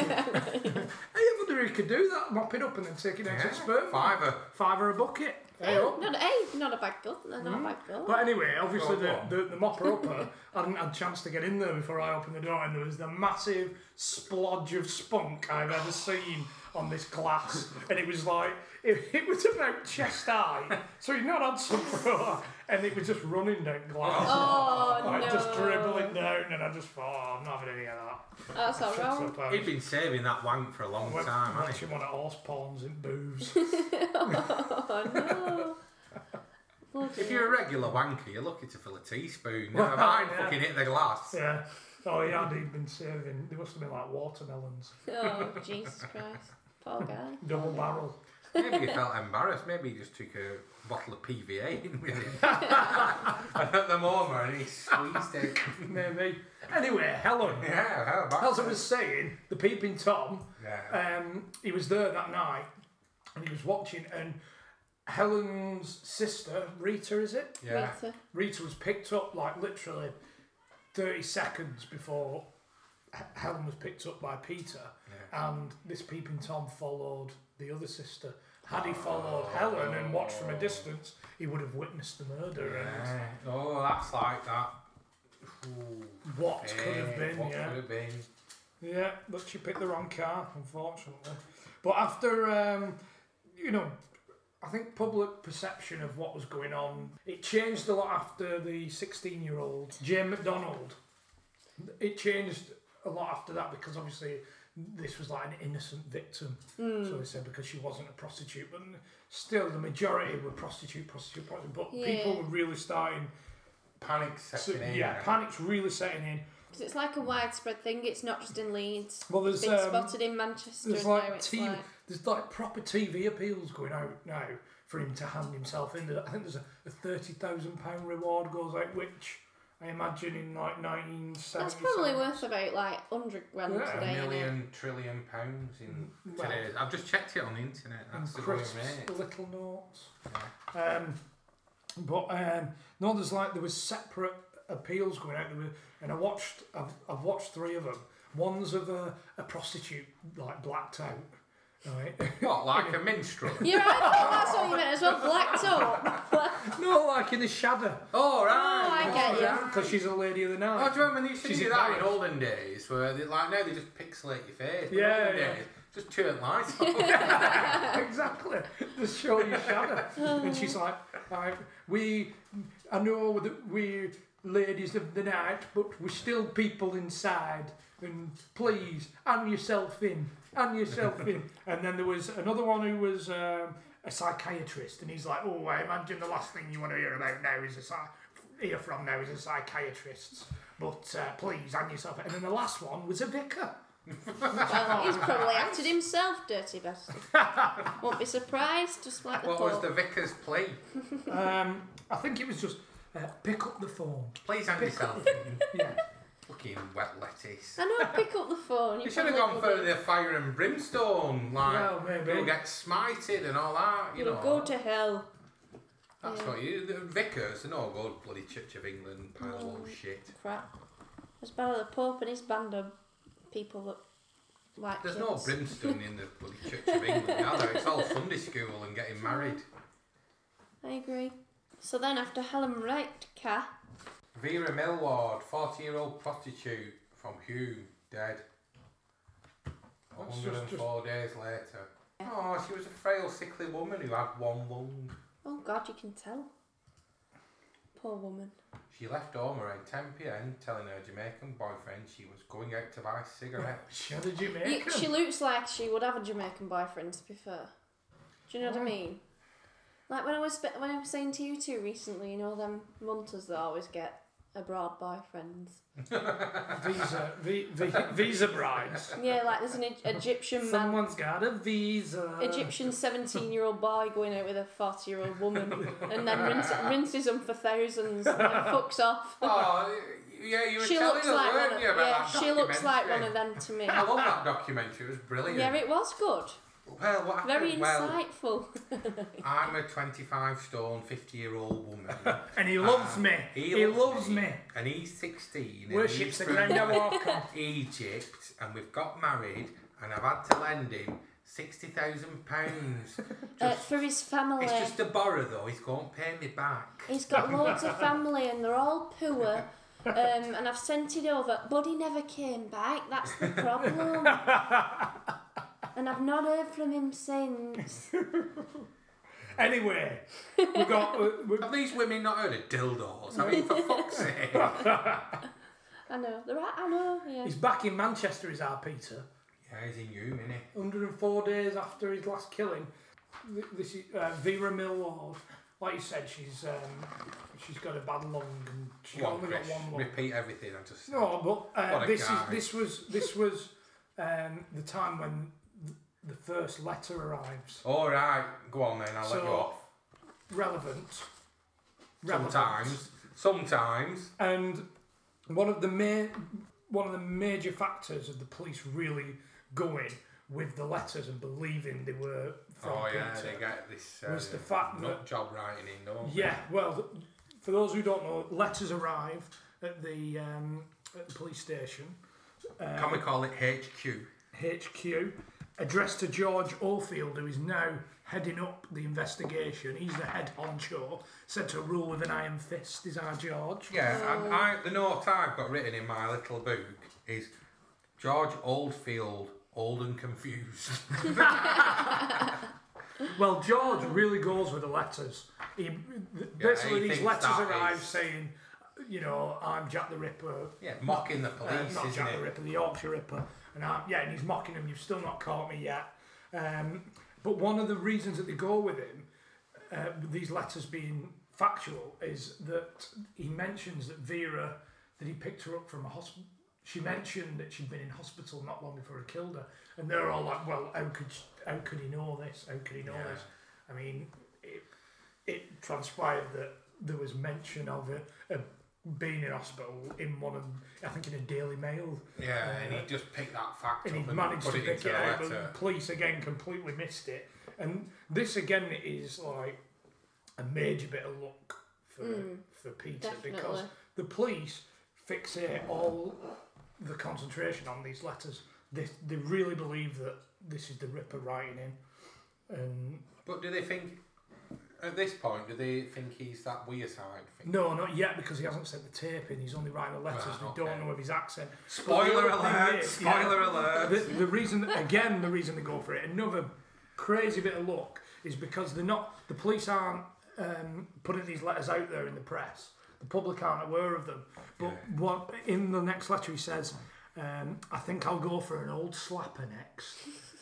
I wonder if he could do that, mop it up and then take it out to Yeah, the sperm. fiver. Fiver a bucket. Hey, Hey, up. not, hey, not a bad goal. No, not a bad goal. But anyway, obviously Go the, on. the, the mopper upper hadn't had a chance to get in there before I opened the door, and there was the massive splodge of spunk I've ever seen on this glass, and it was like it, it was about chest high, so he'd not had some for a while, and it was just running down glass, Oh, like no. just dribbling down, and I just thought, oh, I'm not having any of that. That's all Shuts wrong. up, I He'd been saving that wank for a long went time, hadn't he? watching one of horse pawns in booths. Oh, no. Bloody If you're a regular wanker, you're lucky to fill a teaspoon. Never Well, mind yeah. fucking hit the glass. Yeah. Oh, he had he'd been saving. They must have been like watermelons, Oh, Jesus Christ. Poor guy. double barrel. Maybe he felt embarrassed. Maybe he just took a bottle of P V A in with him. And at the moment, and he squeezed it. Maybe. Anyway, Helen. Yeah, how about As I was saying, the Peeping Tom, Yeah. um, he was there that night and he was watching, and Helen's sister, Rita, is it? Yeah. Rita. Rita was picked up like literally thirty seconds before H- Helen was picked up by Peter, Yeah. and this Peeping Tom followed the other sister. Had he followed Helen and watched from a distance, he would have witnessed the murder. And Yeah. Oh, that's like that. Ooh, what could have eh, been, what yeah. could have been. Yeah, but she picked the wrong car, unfortunately. But after, um, you know, I think public perception of what was going on, it changed a lot after the sixteen-year-old Jane McDonald. It changed a lot after that because obviously this was like an innocent victim. Mm. So they said because she wasn't a prostitute, but still the majority were prostitute, prostitute, prostitute. But Yeah. people were really starting. Panic So, setting in. yeah, panic's really setting in. Because it's like a widespread thing. It's not just in Leeds. Well, It's there's been um, spotted in Manchester. there's and now like it's T V, like, there's like proper T V appeals going out now for him to hand himself in. I think there's a, a thirty thousand pound reward goes out, which I imagine in like nineteen seventy. that's probably worth about like hundred grand Yeah. today. A innit? million trillion pounds in Mm, well- today's. I've just checked it on the internet. And That's the going crisps, rate. little notes. Um, but um, no, there's like there was separate appeals going out. There were, and I watched. I've, I've watched three of them. One's of a, a prostitute like blacked out. Right. What, like a minstrel? Yeah, I thought that's what you meant as well. Blacked up. No, like in the shadow. Oh, right. Oh, I get you. Because she's a lady of the night. Oh, do you remember when they used to She's do that in embarrassed. olden days? Where they, like now they just pixelate your face. But in Yeah, olden yeah. days, just turn lights on. Exactly. Just show your shadow. And she's like, like, we, I know that we're ladies of the night, but we're still people inside. And please, hand yourself in. Hand yourself in. And then there was another one who was um, a psychiatrist. And he's like, oh, I imagine the last thing you want to hear about now is a psy- hear from now is a psychiatrist. But uh, please, hand yourself in. And then the last one was a vicar. Well, he's probably acted himself, dirty bastard. Won't be surprised, just like the What was Pope. the vicar's plea? Um, I think it was just uh, pick up the phone. Please hand Pick yourself up- in. Yeah. Fucking wet lettuce. I know, pick up the phone. You should have gone for the fire and brimstone, like Well, maybe. you'll get smited and all that. You You'll know, go to hell. that's yeah. what you. The vicars are no good. Bloody Church of England pile of old shit. Crap. As about the Pope and his band of people that like There's kids. no brimstone in the bloody Church of England, are there? It's all Sunday school and getting married. I agree. So then after Helen Reitka, Vera Millward, forty-year-old prostitute from Hume, dead. That's one hundred four days later. Oh, she was a frail, sickly woman who had one lung. oh God, you can tell. Poor woman. She left home around ten p m telling her Jamaican boyfriend she was going out to buy cigarettes. She had a You, Jamaican. she looks like she would have a Jamaican boyfriend, to be fair. Do you know what I Oh. mean? Like when I was spe- when I was saying to you two recently, you know them munters that always get abroad boyfriends. Visa, v, v, visa brides. Yeah, like there's an E- Egyptian man, Someone's got a visa. Egyptian seventeen-year-old boy going out with a forty-year-old woman, and then rinse, rinses them for thousands and then fucks off. Oh, yeah, you were She telling looks us, like weren't one of, you, about yeah, that she looks like one documentary? of them to me. I love that documentary. It was brilliant. Yeah, it was good. Well, what happened? Very well, insightful. I'm a twenty-five stone, fifty-year-old woman. And he loves Uh, me. He, He, loves, loves me. me. And he's sixteen. Worships and he's the from ground I walk on. Egypt, and we've got married, and I've had to lend him sixty thousand pounds. Uh, for his family. It's just a borrow though. He's going to pay me back. He's got loads of family and they're all poor. Um, and I've sent it over, but he never came back. That's the problem. And I've not heard from him since. Anyway, we got. Uh, we, Have these women not heard of dildos? I mean, for fuck's sake. I know. They're right. I know. Yeah. he's back in Manchester, is our Peter. Yeah, he's in you, isn't he? one hundred and four days after his last killing. Th- This is uh, Vera Millward. Like you said, she's um, she's got a bad lung and she's Go on, only got Chris. one lung. Repeat everything I just said. No, but uh, What a this is guy. this was this was um, the time when th- the first letter arrives. All right, go on then. I'll let you So- off. Relevant. Relevant. Sometimes, sometimes. And one of the main one of the major factors of the police really going with the letters and believing they were from Oh yeah, Peter they get this uh, was the fact nut that job writing in, don't they? yeah, well, th- for those who don't know, letters arrive at the um, at the police station. Uh, Can we call it H Q? H Q, addressed to George Oldfield, who is now heading up the investigation. He's the head honcho, said to rule with an iron fist. Is our George? Yeah, and I, the note I've got written in my little book is George Oldfield, old and confused. Well, George really goes with the letters. He basically he these thinks letters that arrive is- saying, you know, I'm Jack the Ripper. Yeah, mocking the Uh, police, not isn't Jack the it? Ripper, the Yorkshire Ripper, and I'm, yeah, and he's mocking him. You've still not caught me yet. Um, but one of the reasons that they go with him, uh, with these letters being factual, is that he mentions that Vera, that he picked her up from a hospital. She mentioned that she'd been in hospital not long before he killed her, and they're all like, "Well, how could sh- how could he know this? How could he know Yeah. this?" I mean, it, it transpired that there was mention of it uh, being in hospital in one of, I think, in a Daily Mail. Yeah, Uh, and he just picked that fact And up he and managed put to it pick into it the out, but letter. the police again completely missed it. And this again is like a major bit of luck for Mm, for Peter definitely. because the police fixate all the concentration on these letters. They they really believe that this is the Ripper writing in, and But do they think, at this point, do they think he's that weird side thing? no, not yet because he hasn't sent the tape in. He's only writing the letters. Right, They okay. don't know of his accent. Spoiler But the other alert! thing is- Spoiler yeah, alert! The, the reason, again, the reason they go for it, another crazy bit of luck, is because they're not. The police aren't um, putting these letters out there in the press. The public aren't aware of them. But Yeah. what in the next letter he says, um, "I think I'll go for an old slapper next."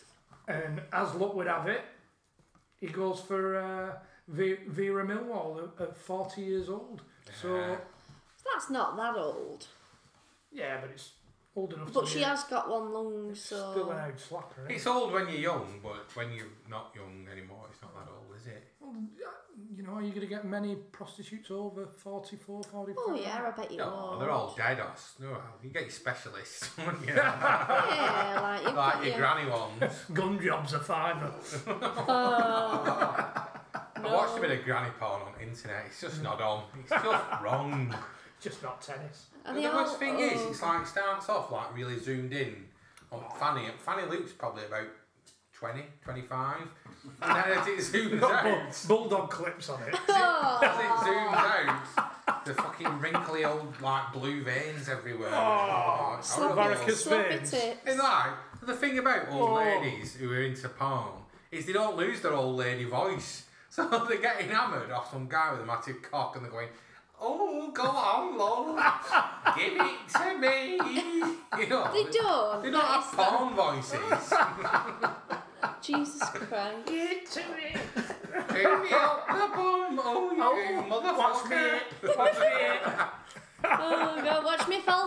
And as luck would have it, he goes for uh, v- Vera Millwall at, at forty years old. So Yeah. That's not that old. yeah, but it's old enough. But to she be a- has got one lung, so. still an old slapper. Isn't It's old when you're young, but when you're not young anymore, it's not that old, is it? Well, you know, are you going to get many prostitutes over forty-four, forty-five? Oh yeah, I bet you No, are. they're all dead us. No, you get your specialists, wouldn't you? Yeah, like you've Like got your your. granny ones. Gun jobs are fiver. Oh, I watched a bit of granny porn on the internet. It's just not on. It's just wrong. Just not tennis. are The they worst all- thing is, oh. it's like it starts off like really zoomed in on Fanny. Fanny Luke's probably about twenty, twenty-five. And then as it zooms Got out, bull, bulldog clips on it. as it zooms out, the fucking wrinkly old like blue veins everywhere. Oh, It's Sloppy, horrible. varicose sloppy veins. tits. And like, the thing about old Oh. ladies who are into porn is they don't lose their old lady voice. So they get enamoured off some guy with a massive cock and they're going, "Oh, go on, love. Give it to me." You know, They don't. They don't that have is that- porn voices. Jesus Christ. Get to me. Turn me up the bum, oh you Oh, what's motherfucker. me? What's me? Oh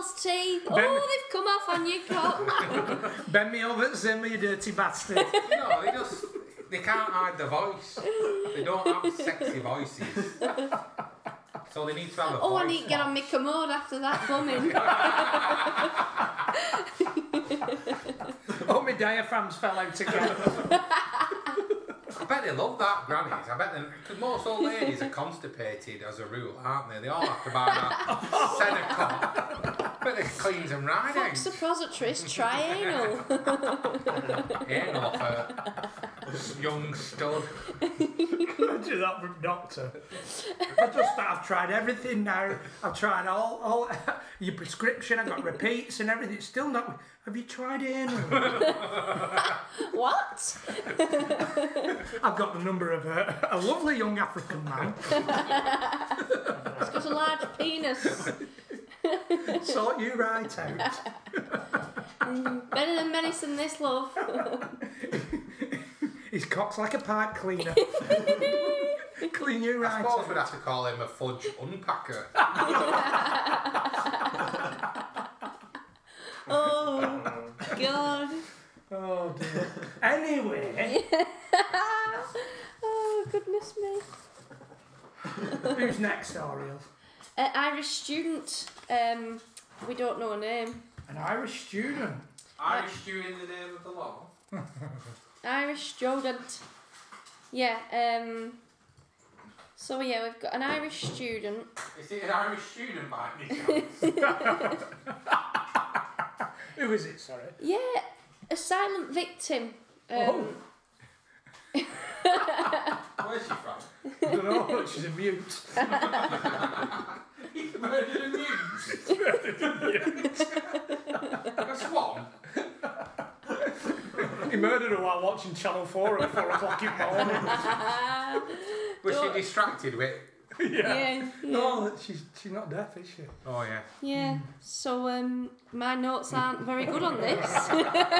Grandma's teeth. Oh, they've come off on your cock. Bend me over, Zimmer, you dirty bastard. No, they just they can't hide the voice. They don't have sexy voices. So they need to have a Oh, voice. I need to get on my commode after that plumbing. Oh, my diaphragms fell out again. I bet they love that, grannies. I bet they, because most old ladies are constipated as a rule, aren't they? They all have to buy that Senecot. But it cleans them right Fuck out. suppositories, trianal. Anal for young stud. Do that from doctor. I just, I've tried everything now. I've tried all, all your prescription. I've got repeats and everything. It's still not. Have you tried anal? What? I've got the number of a, a lovely young African man. It's got a large penis. Sort you right out. Mm, better than medicine, this love. His cock's like a pipe cleaner. Clean you I right suppose out. we'd have to call him a fudge unpacker. Oh, God. Oh dear. Anyway, Oh, goodness me. who's next, Ariel? Uh, Irish student. Um, we don't know her name. An Irish student. Irish stew in the name of the law. Irish student. Yeah. Um. So yeah, we've got an Irish student. Is it an Irish student by any chance? Who is it? Sorry. Yeah, a silent victim. Um, Oh. Where's she from? I don't know. She's a mute. He's murdered a mute. A swan? He murdered her while watching Channel four at four o'clock in the morning. Was Don't- she distracted with... Yeah. yeah. Yeah. No, she's she's not deaf, is she? Oh, yeah. Yeah. So um, my notes aren't very good on this.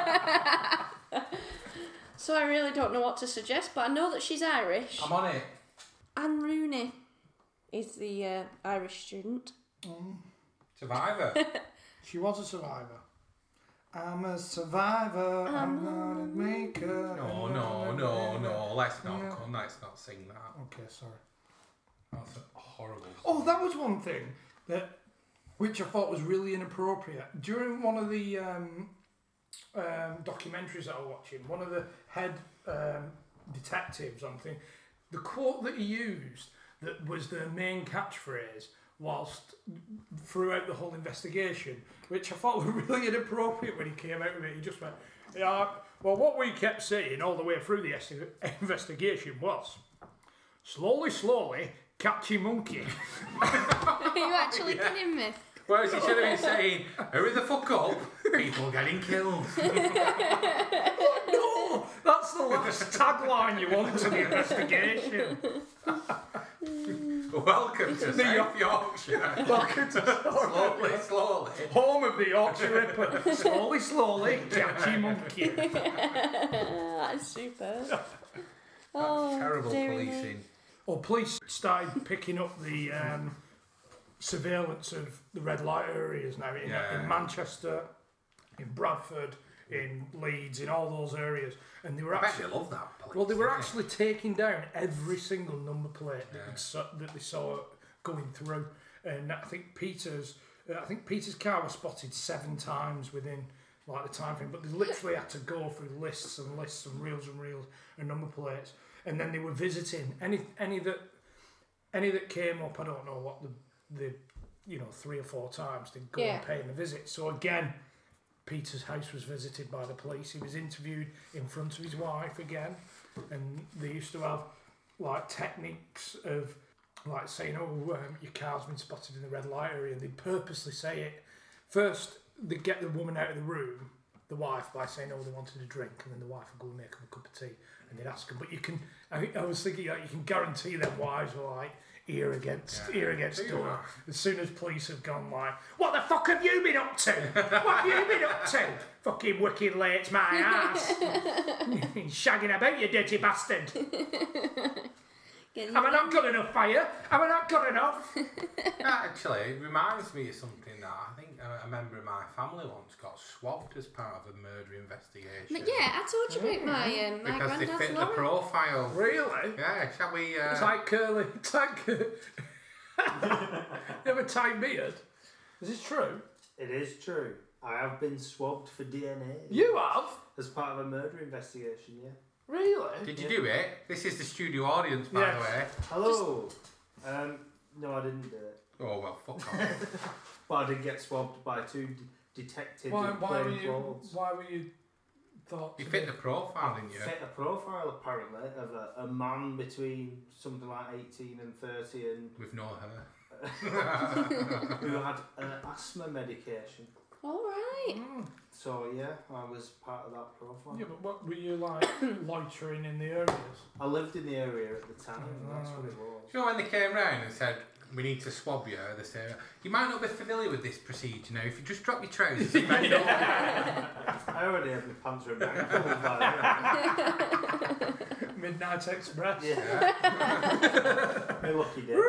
So I really don't know what to suggest, but I know that she's Irish. I'm on it. Anne Rooney is the uh, Irish student. Survivor. She was a survivor. I'm a survivor. I'm gonna make her. No, no, no, no. Let's not, Yeah. come, let's not sing that. Okay, sorry. That's a horrible Oh, that was one thing that, which I thought was really inappropriate. During one of the um, um, documentaries that I was watching, one of the head um, detectives, on thing, the quote that he used that was the main catchphrase whilst throughout the whole investigation, which I thought was really inappropriate when he came out with it. He just went, "Yeah, well, what we kept saying all the way through the esti- investigation was, slowly, slowly, catch your monkey." Are you actually kidding me? Whereas he should have been saying, hurry the fuck up, people getting killed. No, that's the last tagline you want to the investigation. Welcome to South Yorkshire. Welcome to Slowly, slowly. home of the Yorkshire Ripper. Slowly, slowly, catch your monkey. That's super. Oh, Terrible dearie me. policing. Well, police started picking up the um, surveillance of the red light areas now in, Yeah. in Manchester, in Bradford, in Leeds, in all those areas, and they were I bet actually they love that police. well, they were don't actually taking down every single number plate that, Yeah. they saw, that they saw going through, and I think Peter's, uh, I think Peter's car was spotted seven times within like the time frame, but they literally had to go through lists and lists and reels and reels and number plates, and then they were visiting any any that any that came up. I don't know what the the you know three or four times they'd go Yeah. and pay the visit. So again, Peter's house was visited by the police. He was interviewed in front of his wife again, and they used to have like techniques of like saying, "Oh, um, your car's been spotted in the red light area." And they'd purposely say it first. They'd get the woman out of the room, the wife, by saying, "Oh, they wanted a drink," and then the wife would go and make them a cup of tea, and they'd ask them. But you can, I, I was thinking, like, you can guarantee them wives were like ear against Yeah. ear against They door. were. As soon as police have gone like, "What the fuck have you been up to? What have you been up to? Fucking wicked late's my ass. Shagging about, you dirty bastard." Get Have I not got enough fire? Have I not got enough? Actually, it reminds me of something that I think a, a member of my family once got swabbed as part of a murder investigation. But yeah, I told you about my um, my Because they granddad's fit the lorry. profile. Really? Yeah, shall we... Uh, It's like curly. It's like Curly. You have a tight beard? Is this true? It is true. I have been swabbed for D N A. You have? As part of a murder investigation, yeah. Really? Did you Yeah. do it? This is the studio audience, by Yes. the way. Hello. Um, no, I didn't do it. Oh, well, fuck off. But I did get swabbed by two d- detectives Why, in why were plain you? clothes. Why were you? Thought You to fit be- the profile, didn't you? Fit a profile apparently of a, a man between something like eighteen and thirty and With no hair. who had uh, asthma medication. All right. Mm. So yeah, I was part of that profile. Yeah, but what were you like loitering in the areas? I lived in the area at the time. That's what it was. Do you know when they came round and said, we need to swab you, they say, you might not be familiar with this procedure now, if you just drop your trousers and bend over. I already had my pants around my ankles by then. Midnight Express. Yeah. My lucky day.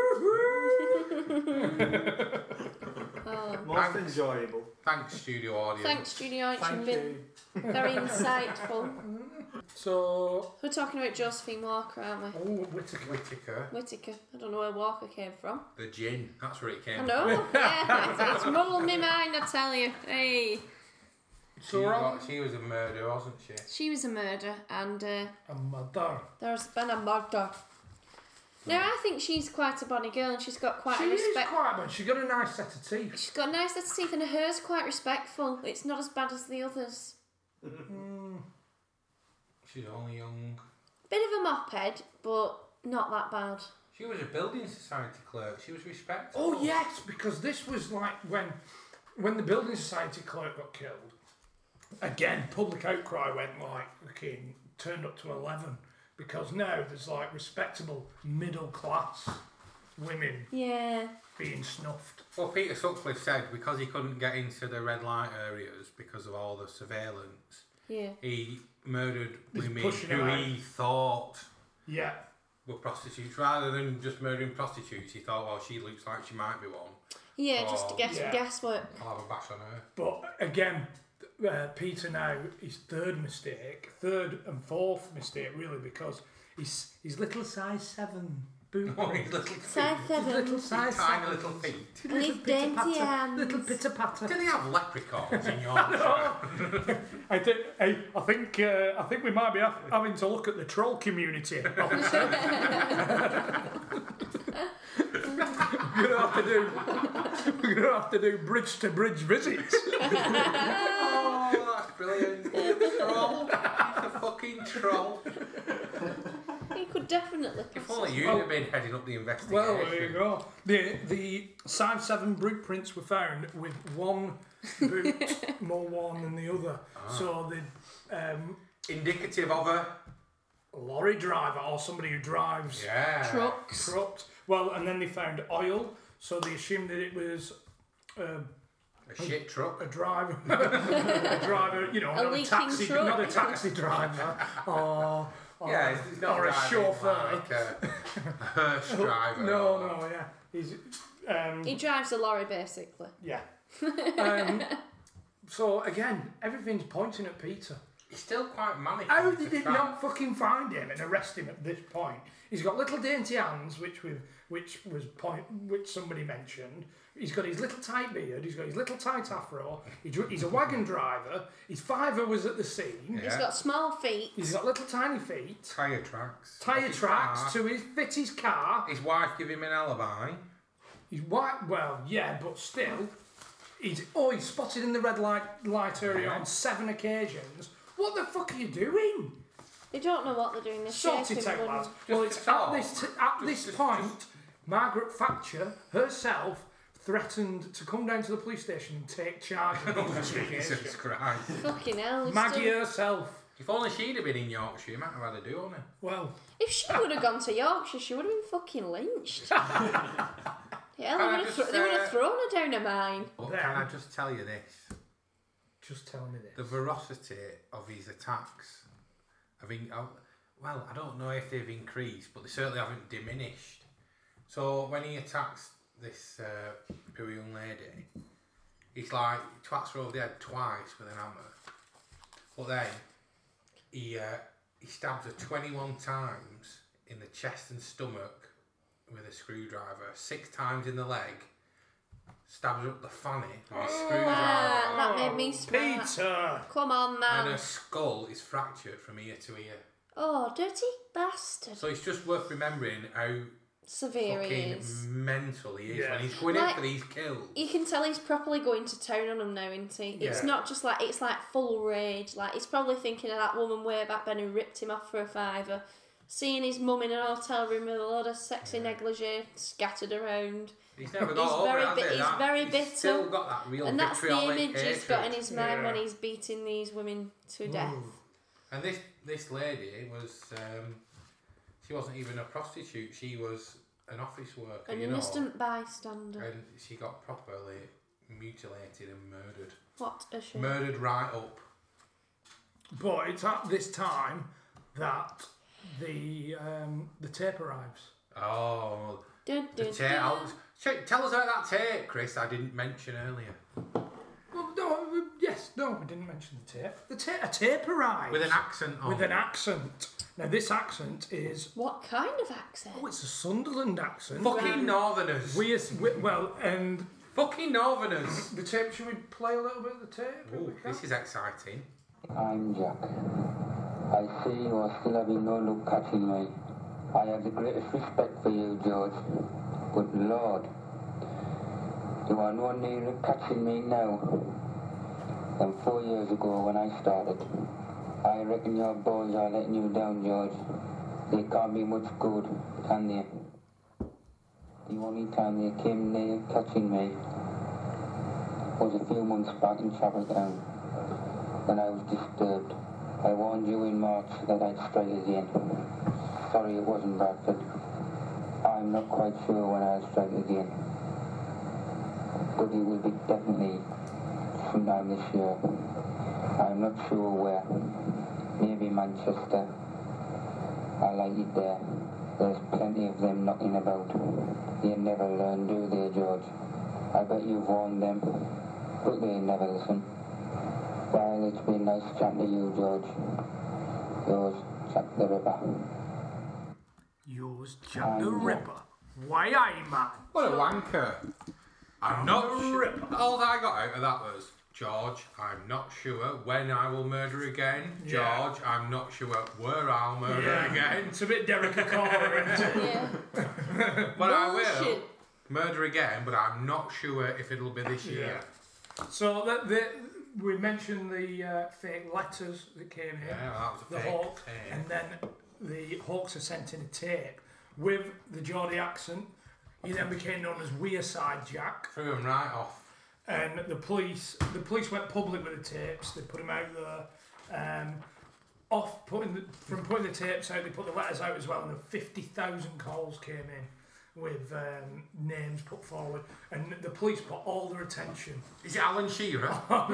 Oh. Most Thanks. enjoyable. Thanks, studio audience. Thanks, Studio Audience. Thank You've been you. very insightful. So, We're talking about Josephine Walker, aren't we? oh, Whittaker. Whittaker, Whittaker. I don't know where Walker came from. the gin, that's where it came I know. Yeah, it's muddled my mind, I tell you. Hey. from. She, So we're on got, she was a murderer, wasn't she? She was a murder, and uh, a mother. there's been a murder. Now, I think she's quite a bonny girl, and she's got quite She a is respect. quite good. She's got a nice set of teeth. She's got a nice set of teeth, and hers quite respectful. It's not as bad as the others. Mm. She's only young. Bit of a mophead, but not that bad. She was a building society clerk. She was respectable. Oh yes, because this was like when, when the building society clerk got killed. Again, public outcry went like fucking turned up to eleven because now there's like respectable middle class women Yeah. being snuffed. Well, Peter Sutcliffe said because he couldn't get into the red light areas because of all the surveillance, Yeah. he murdered He's women pushing who them out. he thought Yeah. were prostitutes. Rather than just murdering prostitutes, he thought, well, she looks like she might be one. Yeah, just Oh, guess yeah. guesswork. I'll have a bash on her. But again, uh, Peter now, his third mistake, third and fourth mistake really, because his his little size seven boot Oh, print. his little feet. Size His seven. little size Tiny seven. little feet. And his Little dainty pitter-patter, hands. little pitter patter. Do they have leprechauns in Yorkshire? I think I, I think uh, I think we might be ha- having to look at the troll community. Officer. We're gonna have to do we're gonna have to do bridge to bridge visits. Oh, that's brilliant. He's a troll. He's a fucking troll. He could definitely If pass only it. you'd Well- have been heading up the investigation. Well, there you go. The the size seven boot prints were found with one boot more worn than the other. So the um, Indicative of a... lorry driver or somebody who drives Yeah. Trucks. trucks. Well, and then they found oil, so they assumed that it was uh, A shit truck. a driver, a driver, you know, A not a leaking taxi, truck. not a taxi driver, or, or Yeah, he's, he's not or a driving chauffeur. like a, a hearse driver. No, or- no, yeah, he's um, He drives a lorry, basically. yeah. Um, so again, everything's pointing at Peter. He's still quite manic. How on did the they track. not fucking find him and arrest him at this point? He's got little dainty hands, which we which was point, which somebody mentioned. He's got his little tight beard. He's got his little tight afro. He, dr- he's a wagon driver. His fiver was at the scene. He's Yeah. got small feet. He's got little tiny feet. Tyre tracks. Tyre Off his tracks car. to his fit his car. His wife give him an alibi. He's white. Well, yeah, but still, he's oh he's spotted in the red light light area on seven occasions. What the fuck are you doing? They don't know what they're doing. They're Sort shaping it out, one. lads. Well, it's Just at talk. this t- at Just- this just- point, just- Margaret Thatcher herself threatened to come down to the police station and take charge of the investigation. Jesus Christ. Fucking hell. he's Maggie still- herself. If only she'd have been in Yorkshire, you might have had a do on her. Well, If she would have gone to Yorkshire, she would have been fucking lynched. Yeah, they Can would I have, just, thro- they would uh, have thrown her down a mine. But Then- can I just tell you this? just tell me this. The veracity of his attacks. I think, uh, well, I don't know if they've increased, but they certainly haven't diminished. So when he attacks this uh, poor young lady, he's like, he twats her over the head twice with an hammer. But then he uh, he stabs her twenty-one times in the chest and stomach with a screwdriver, six times in the leg, stabs her up the fanny with a screwdriver. Ah, that made me smart. Peter! Come on, And man. her skull is fractured from ear to ear. Oh, dirty bastard. So it's just worth remembering how Severe he fucking is. mental he is Yeah. when he's going Like- in for these kills. You can tell he's properly going to town on him now, isn't he? It's Yeah. not just like, it's like full rage. Like, he's probably thinking of that woman way back then who ripped him off for a fiver. Seeing his mum in an hotel room with a lot of sexy Yeah. negligee scattered around. He's never He's got over very it, has bi- he? he's That- very he's bitter. still got that real And that's the vitriolic image he's got in hatred. his mind when Yeah. he's beating these women to death. Ooh. And this this lady was, um, she wasn't even a prostitute. She was an office worker, An you know. innocent bystander. And she got properly mutilated and murdered. What a shame. Murdered right up. But it's at this time that the um, the tape arrives. Oh, Dun, the dun, tape. dun. I was- Ch- Tell us about that tape, Chris. I didn't mention earlier. Well, no, we- yes, no, we didn't mention the tape. The ta- a tape arrives. With an accent on. With an accent. Now, this accent is... What kind of accent? Oh, it's a Sunderland accent. Fucking Northerners. We, is- we well, and Fucking Northerners. the tape, should we play a little bit of the tape? if Ooh, we can? this is exciting. I'm Jack. I see you are still having no luck catching me. I have the greatest respect for you, George. But Lord, you are no nearer catching me now than four years ago when I started. I reckon your boys are letting you down, George. They can't be much good, can they? The only time they came near catching me was a few months back in Chapeltown when I was disturbed. I warned you in March that I'd strike again. Sorry it wasn't Bradford. I'm not quite sure when I'll strike again. But it will be definitely sometime this year. I'm not sure where. Maybe Manchester. I like it there. There's plenty of them knocking about. They never learn, do they, George? I bet you've warned them, but they never listen. Well, it's been nice chatting to you, George. Yours, Jack the Ripper. Yours, Jack the Ripper. Why, aye, man. What a wanker. I'm not the sure. Ripper. All that I got out of that was, George, I'm not sure when I will murder again. Yeah. George, I'm not sure where I'll murder Yeah. again. It's a bit Derek O'Connor, isn't it? Yeah. But I will Bullshit. murder again, but I'm not sure if it'll be this year. So that the, we mentioned the uh, fake letters that came in. Yeah, that was a The fake Hawk, tape. and then the Hawks are sent in a tape with the Geordie accent. He then became known as Wearside Jack, Threw him right off. and the police the police went public with the tapes. They put him out there. Um, off putting the, from putting the tapes out, they put the letters out as well, and fifty thousand calls came in with um, names put forward, and the police put all their attention. Is it Alan Shearer?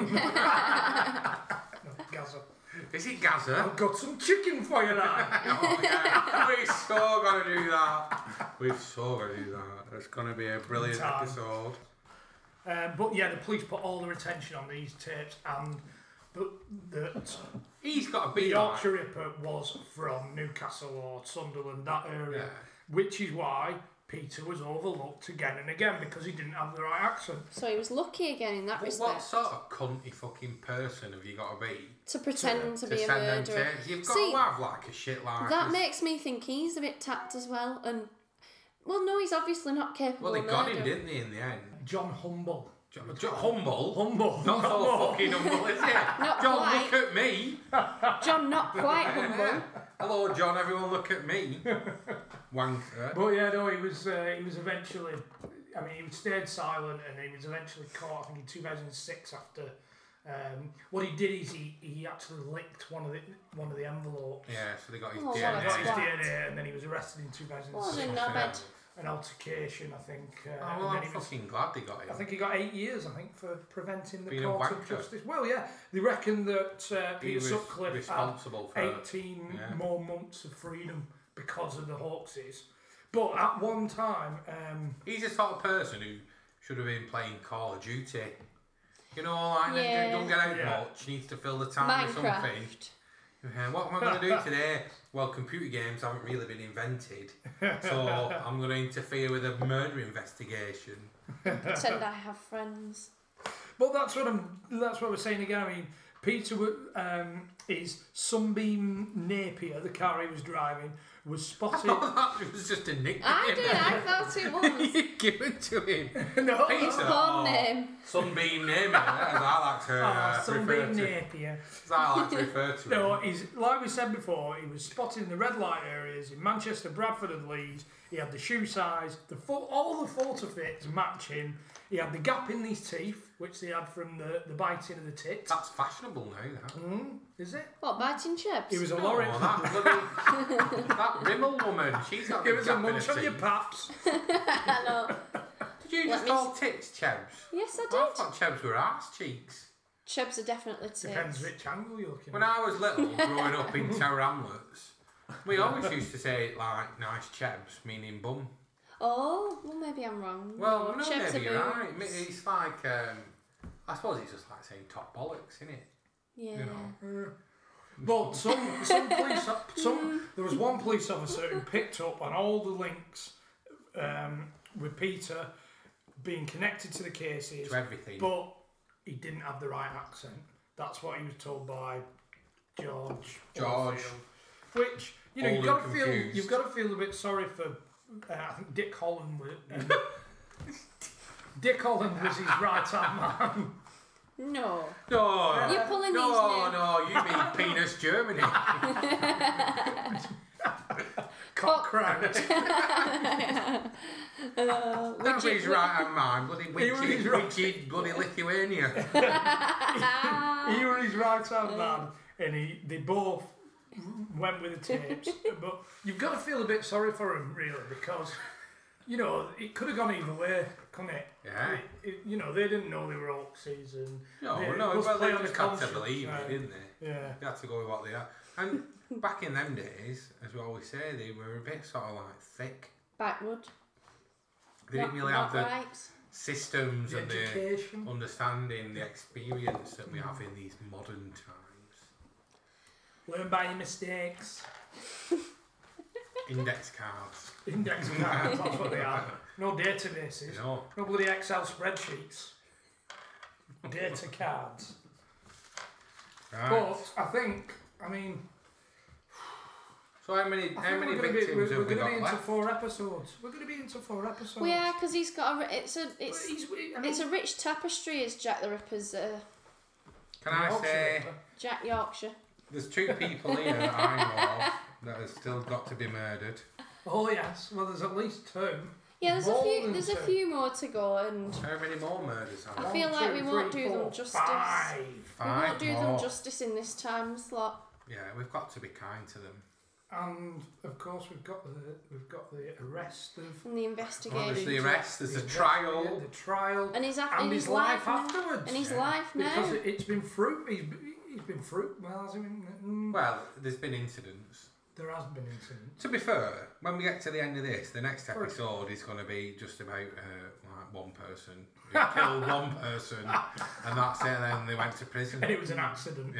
No, Gaza. Is it Gaza? I've got some chicken for you, lad. Oh, yeah. We've so got to do that. We've so got to do that. It's going to be a brilliant Time. episode. Um, but yeah, the police put all their attention on these tapes, and the, the, He's got to the be Yorkshire like, Ripper was from Newcastle or Sunderland, that area, Yeah. which is why Peter was overlooked again and again because he didn't have the right accent. So he was lucky again in that But respect. what sort of cunty fucking person have you got to be To pretend to, to be a send them murderer. tapes? You've got See, to have like a shit like that this. makes me think he's a bit tapped as well. And well, no, he's obviously not capable Well, they of got murder. him, didn't they, in the end? John Humble. John, John Humble? Humble. Not so fucking humble, is it? Not John, quite. look at me. John, not quite humble. Hello, John, everyone look at me. Wanker. But yeah, no, he was uh, he was eventually. I mean, he stayed silent, and he was eventually caught. I think in two thousand six. After um, what he did is he, he actually licked one of the one of the envelopes. Yeah, so they got his Oh, D what N a A. Got his twat. D N A, and then he was arrested in two thousand What six. a knobhead. an altercation, I think. Uh, Oh, and well, then I'm he was- fucking glad they got him. I think he got eight years, I think, for preventing the Being a court of wanker. justice. Well, yeah, they reckon that uh, he Peter was Sutcliffe had responsible for eighteen yeah. more months of freedom because of the hoaxes. But at one time, um, He's the sort of person who should have been playing Call of Duty. You know, like, Yeah. don't get out Yeah. much, needs to fill the time with something. Minecraft. Uh, what am I going to do today? Well, computer games haven't really been invented, so I'm going to interfere with a murder investigation. Pretend I have friends. but that's what I'm. That's what we're saying again. I mean, Peter um, is Sunbeam Napier, the car he was driving, was spotted. That was just a nickname. I did, I thought it was. Given to him. no, Peter. Porn Oh. name. Sunbeam name, as I like to oh, uh, Sunbeam refer to. Napier. As I like to refer to No, him. he's like we said before. He was spotted in the red light areas in Manchester, Bradford, and Leeds. He had the shoe size, the fo- all the photo fits matching. He had the gap in his teeth, which they had from the, the biting of the tit. That's fashionable now, that. Mm, is it? What, biting chips? He was a Oh, lorry. that bloody, that Rimmel woman, she's got Give the us a gap in her munch on your teeth. paps. I know. Did you Let just me call tits Chebs? Yes, I I did. thought Chebs were arse cheeks. Chubs are definitely tits. Depends which angle you're looking When at. I was little, growing up in Tower Hamlets, we always used to say it like nice Chebs, meaning bum. Oh, well, maybe I'm wrong. Well, no, Chubs maybe are you're right. boobs. It's like, um, I suppose it's just like saying top bollocks, isn't it? Yeah. You know. Uh, But some some police some there was one police officer who picked up on all the links um, with Peter being connected to the cases, To everything. but he didn't have the right accent. That's what he was told by George. George. Orfield. Which you know Old you've got to and feel confused. you've got to feel a bit sorry for. Uh, I think Dick Holland was. Um, Dick Holland was his right hand man. No. No, You're pulling no, these names. no, you mean penis Germany. Cock cracked. Uh, That's which his is- right hand man, bloody He was witchy, his right- witchy, bloody Lithuania. He was his right hand man, and he they both went with the tapes. But you've got to feel a bit sorry for him, really, because you know it could have gone either way, couldn't it? Yeah. It- it- you know they didn't know they were hoaxes, and No, they no, must well, play they on the just had to conscience, believe right? it, didn't they? Yeah. They had to go with what they are. And back in them days, as we always say, they were a bit sort of like thick. Backwood. They didn't really Not have the right. systems The and the education. understanding, the experience that we have in these modern times. Learn by your mistakes. Index cards, Index cards, that's what they are. No databases. you know. No bloody Excel spreadsheets. Data cards. Right. But I think, I mean, So how many I how think many we're gonna be, victims we're, we're have we gonna be got into left? four episodes. We're going to be into four episodes. Well, yeah, because he's got a. ri- It's a. But It's. he's, I mean, It's a rich tapestry, is Jack the Ripper's. Uh, Can I Yorkshire say Ripper. Jack Yorkshire. there's two people here that I know of that have still got to be murdered. Oh yes. Well, there's at least two. Yeah, there's a More few. than There's a two. few more to go, and How many more murders are I there? feel One, like two, we won't three, do them four, justice. Five. we won't Five do more. them justice in this time slot. Yeah, we've got to be kind to them. And of course, we've got the we've got the arrest of. And the Well, investigation. there's the arrest, there's the the arrest- trial. yeah, the trial, and he's after and his, his life now. afterwards. And his Yeah. life now. Because it, it's been fruit. He's, he's been fruit. Well, has he been? Mm, Well, there's been incidents. there has been incidents. To be fair, when we get to the end of this, the next episode is going to be just about uh, like one person who killed one person, and that's it. And then they went to prison. And it was an accident.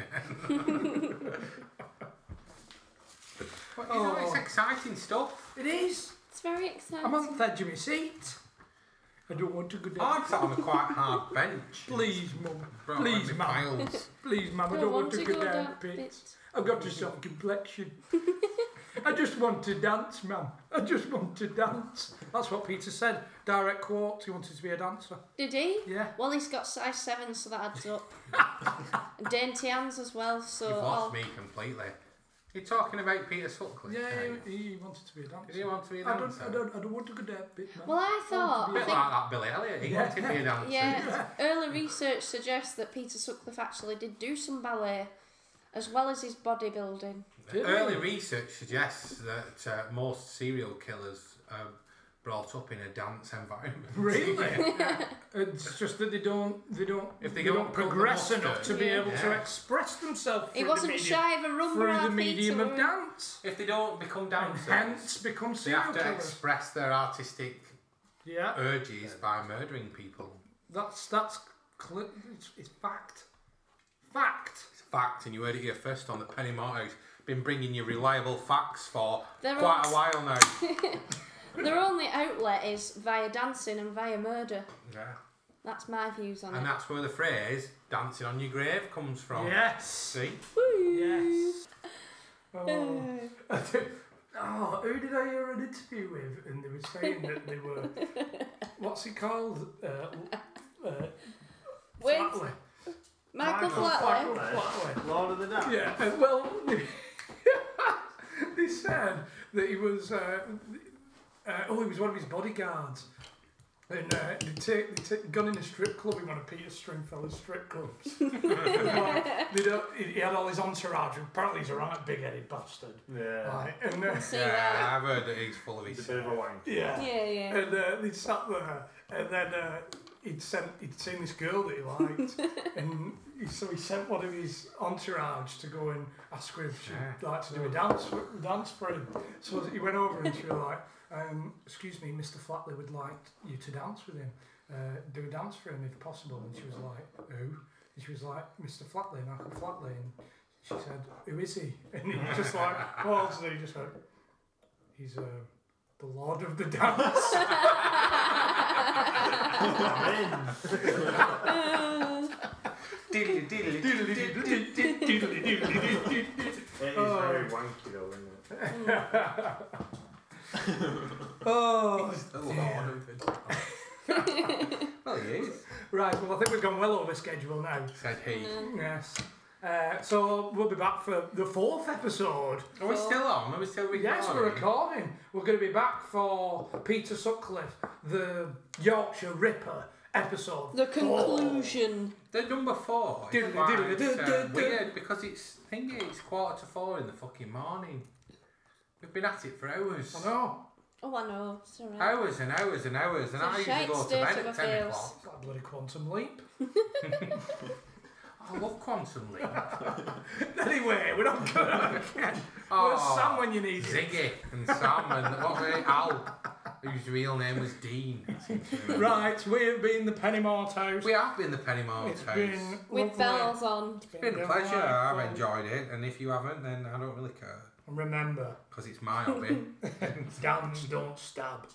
But, you know, it's Oh. exciting stuff. It is. It's very exciting. I'm on the edge of my seat. I don't want to go down. I'm sat on a quite hard bench. Please, mum. Brought Please, my mum. files. Please, mum. I Don't don't want to go down down pits. pits. I've got a soft complexion. I just want to dance, mum. I just want to dance. That's what Peter said. Direct quote. He wanted to be a dancer. Did he? Yeah. Well, he's got size seven, so that adds up. And dainty hands as well, so. You've I'll- lost me completely. You're talking about Peter Sutcliffe. Yeah, aren't you? he, he wanted to be a dancer. Did he want to be a I don't, dancer? I don't, I don't want to go down pit, mum. Well, I I want thought. to A be I bit think, like that Billy Elliot. He Yeah. wanted to be a dancer. yeah, early research suggests that Peter Sutcliffe actually did do some ballet, as well as his bodybuilding. Did he? Early research suggests that uh, most serial killers are brought up in a dance environment. Really? It's just that they don't, they don't, If they they don't don't cut the progress mustard. enough to be Yeah. able to Yeah. express themselves. He through wasn't the medium, shy of a rumba through the our medium Peter. of dance, If they don't become dancers, and hence become they serial have to killers. express their artistic Yeah, urges by murdering people. that's that's cl- it's, it's fact. Fact. It's a fact, and you heard it here first on the Penny Mortals. Been bringing you reliable facts for They're quite all- a while now. Their only outlet is via dancing and via murder. Yeah. That's my views on And it. that's where the phrase "dancing on your grave" comes from. Yes. See? Yes. Oh. Oh, who did I hear an interview with? And they were saying that they were, what's it called? Uh, uh, Wait, Flatley. Michael Michael Flatley. Flatley. Flatley. Lord of the Dance. Yeah, uh, well, they said that he was, uh, uh, oh, he was one of his bodyguards. And uh, they'd, take, they'd take, gone in a strip club in one of Peter Stringfellow's strip clubs. And, like, they'd, uh, he he had all his entourage, and apparently he's a right big-headed bastard. Yeah. Right, and, uh, See Yeah, that? I've heard that he's full of He's his. a bit of a wank. yeah. Yeah, yeah. And uh, they sat there, and then uh, he'd sent, he'd seen this girl that he liked, and he, so he sent one of his entourage to go and ask her if she'd Yeah. like to do a dance, for- dance for him. So he went over and she was like, um, "Excuse me, Mister Flatley would like you to dance with him. Uh, do a dance for him if possible." And she was like, "Who?" And she was like, "Mister Flatley, Michael Flatley." And she said, "Who is he?" And he just like paused, and he just went, "He's uh, the Lord of the Dance." Diddly, diddly, diddly, diddly, diddly. It is Oh. very wanky though, isn't it? Oh, He's the Lord of the Dance. Well, he is. right. Well, I think we've gone well over schedule now. Said he. Yes. Uh, so we'll be back for the fourth episode. Are we still on? Are we still recording? Yes, we're recording. We're going to be back for Peter Sutcliffe, the Yorkshire Ripper episode. The four. conclusion. The number four is Diddly, why diddly, it's, diddly, uh, diddly. weird because it's thingy. It's quarter to four in the fucking morning. We've been at it for hours. I know. Oh, I know. It's alright. Hours and hours and hours, and It's a I usually shite go to state bed of at ten affairs. o'clock. It's like a bloody quantum leap. I love Quantum Leap. Anyway, we're not going on again. Where's Sam when you need him? Ziggy and Sam and what were they? Al, whose real name was Dean. I seem to remember. Right, we have been the Pennymort House. We have been the Pennymort It's House. been With lovely. bells on. It's It's been a been pleasure. I've delightful. enjoyed it, and if you haven't, then I don't really care And remember, because it's my hobby. dance, don't stab.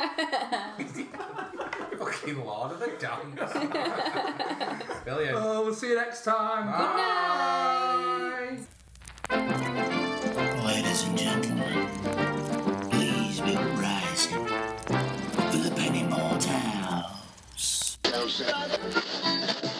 Fucking Lord of the Dance. Brilliant. Oh, we'll see you next time. Bye. Ladies and gentlemen, please be rising for the Penny Mort House.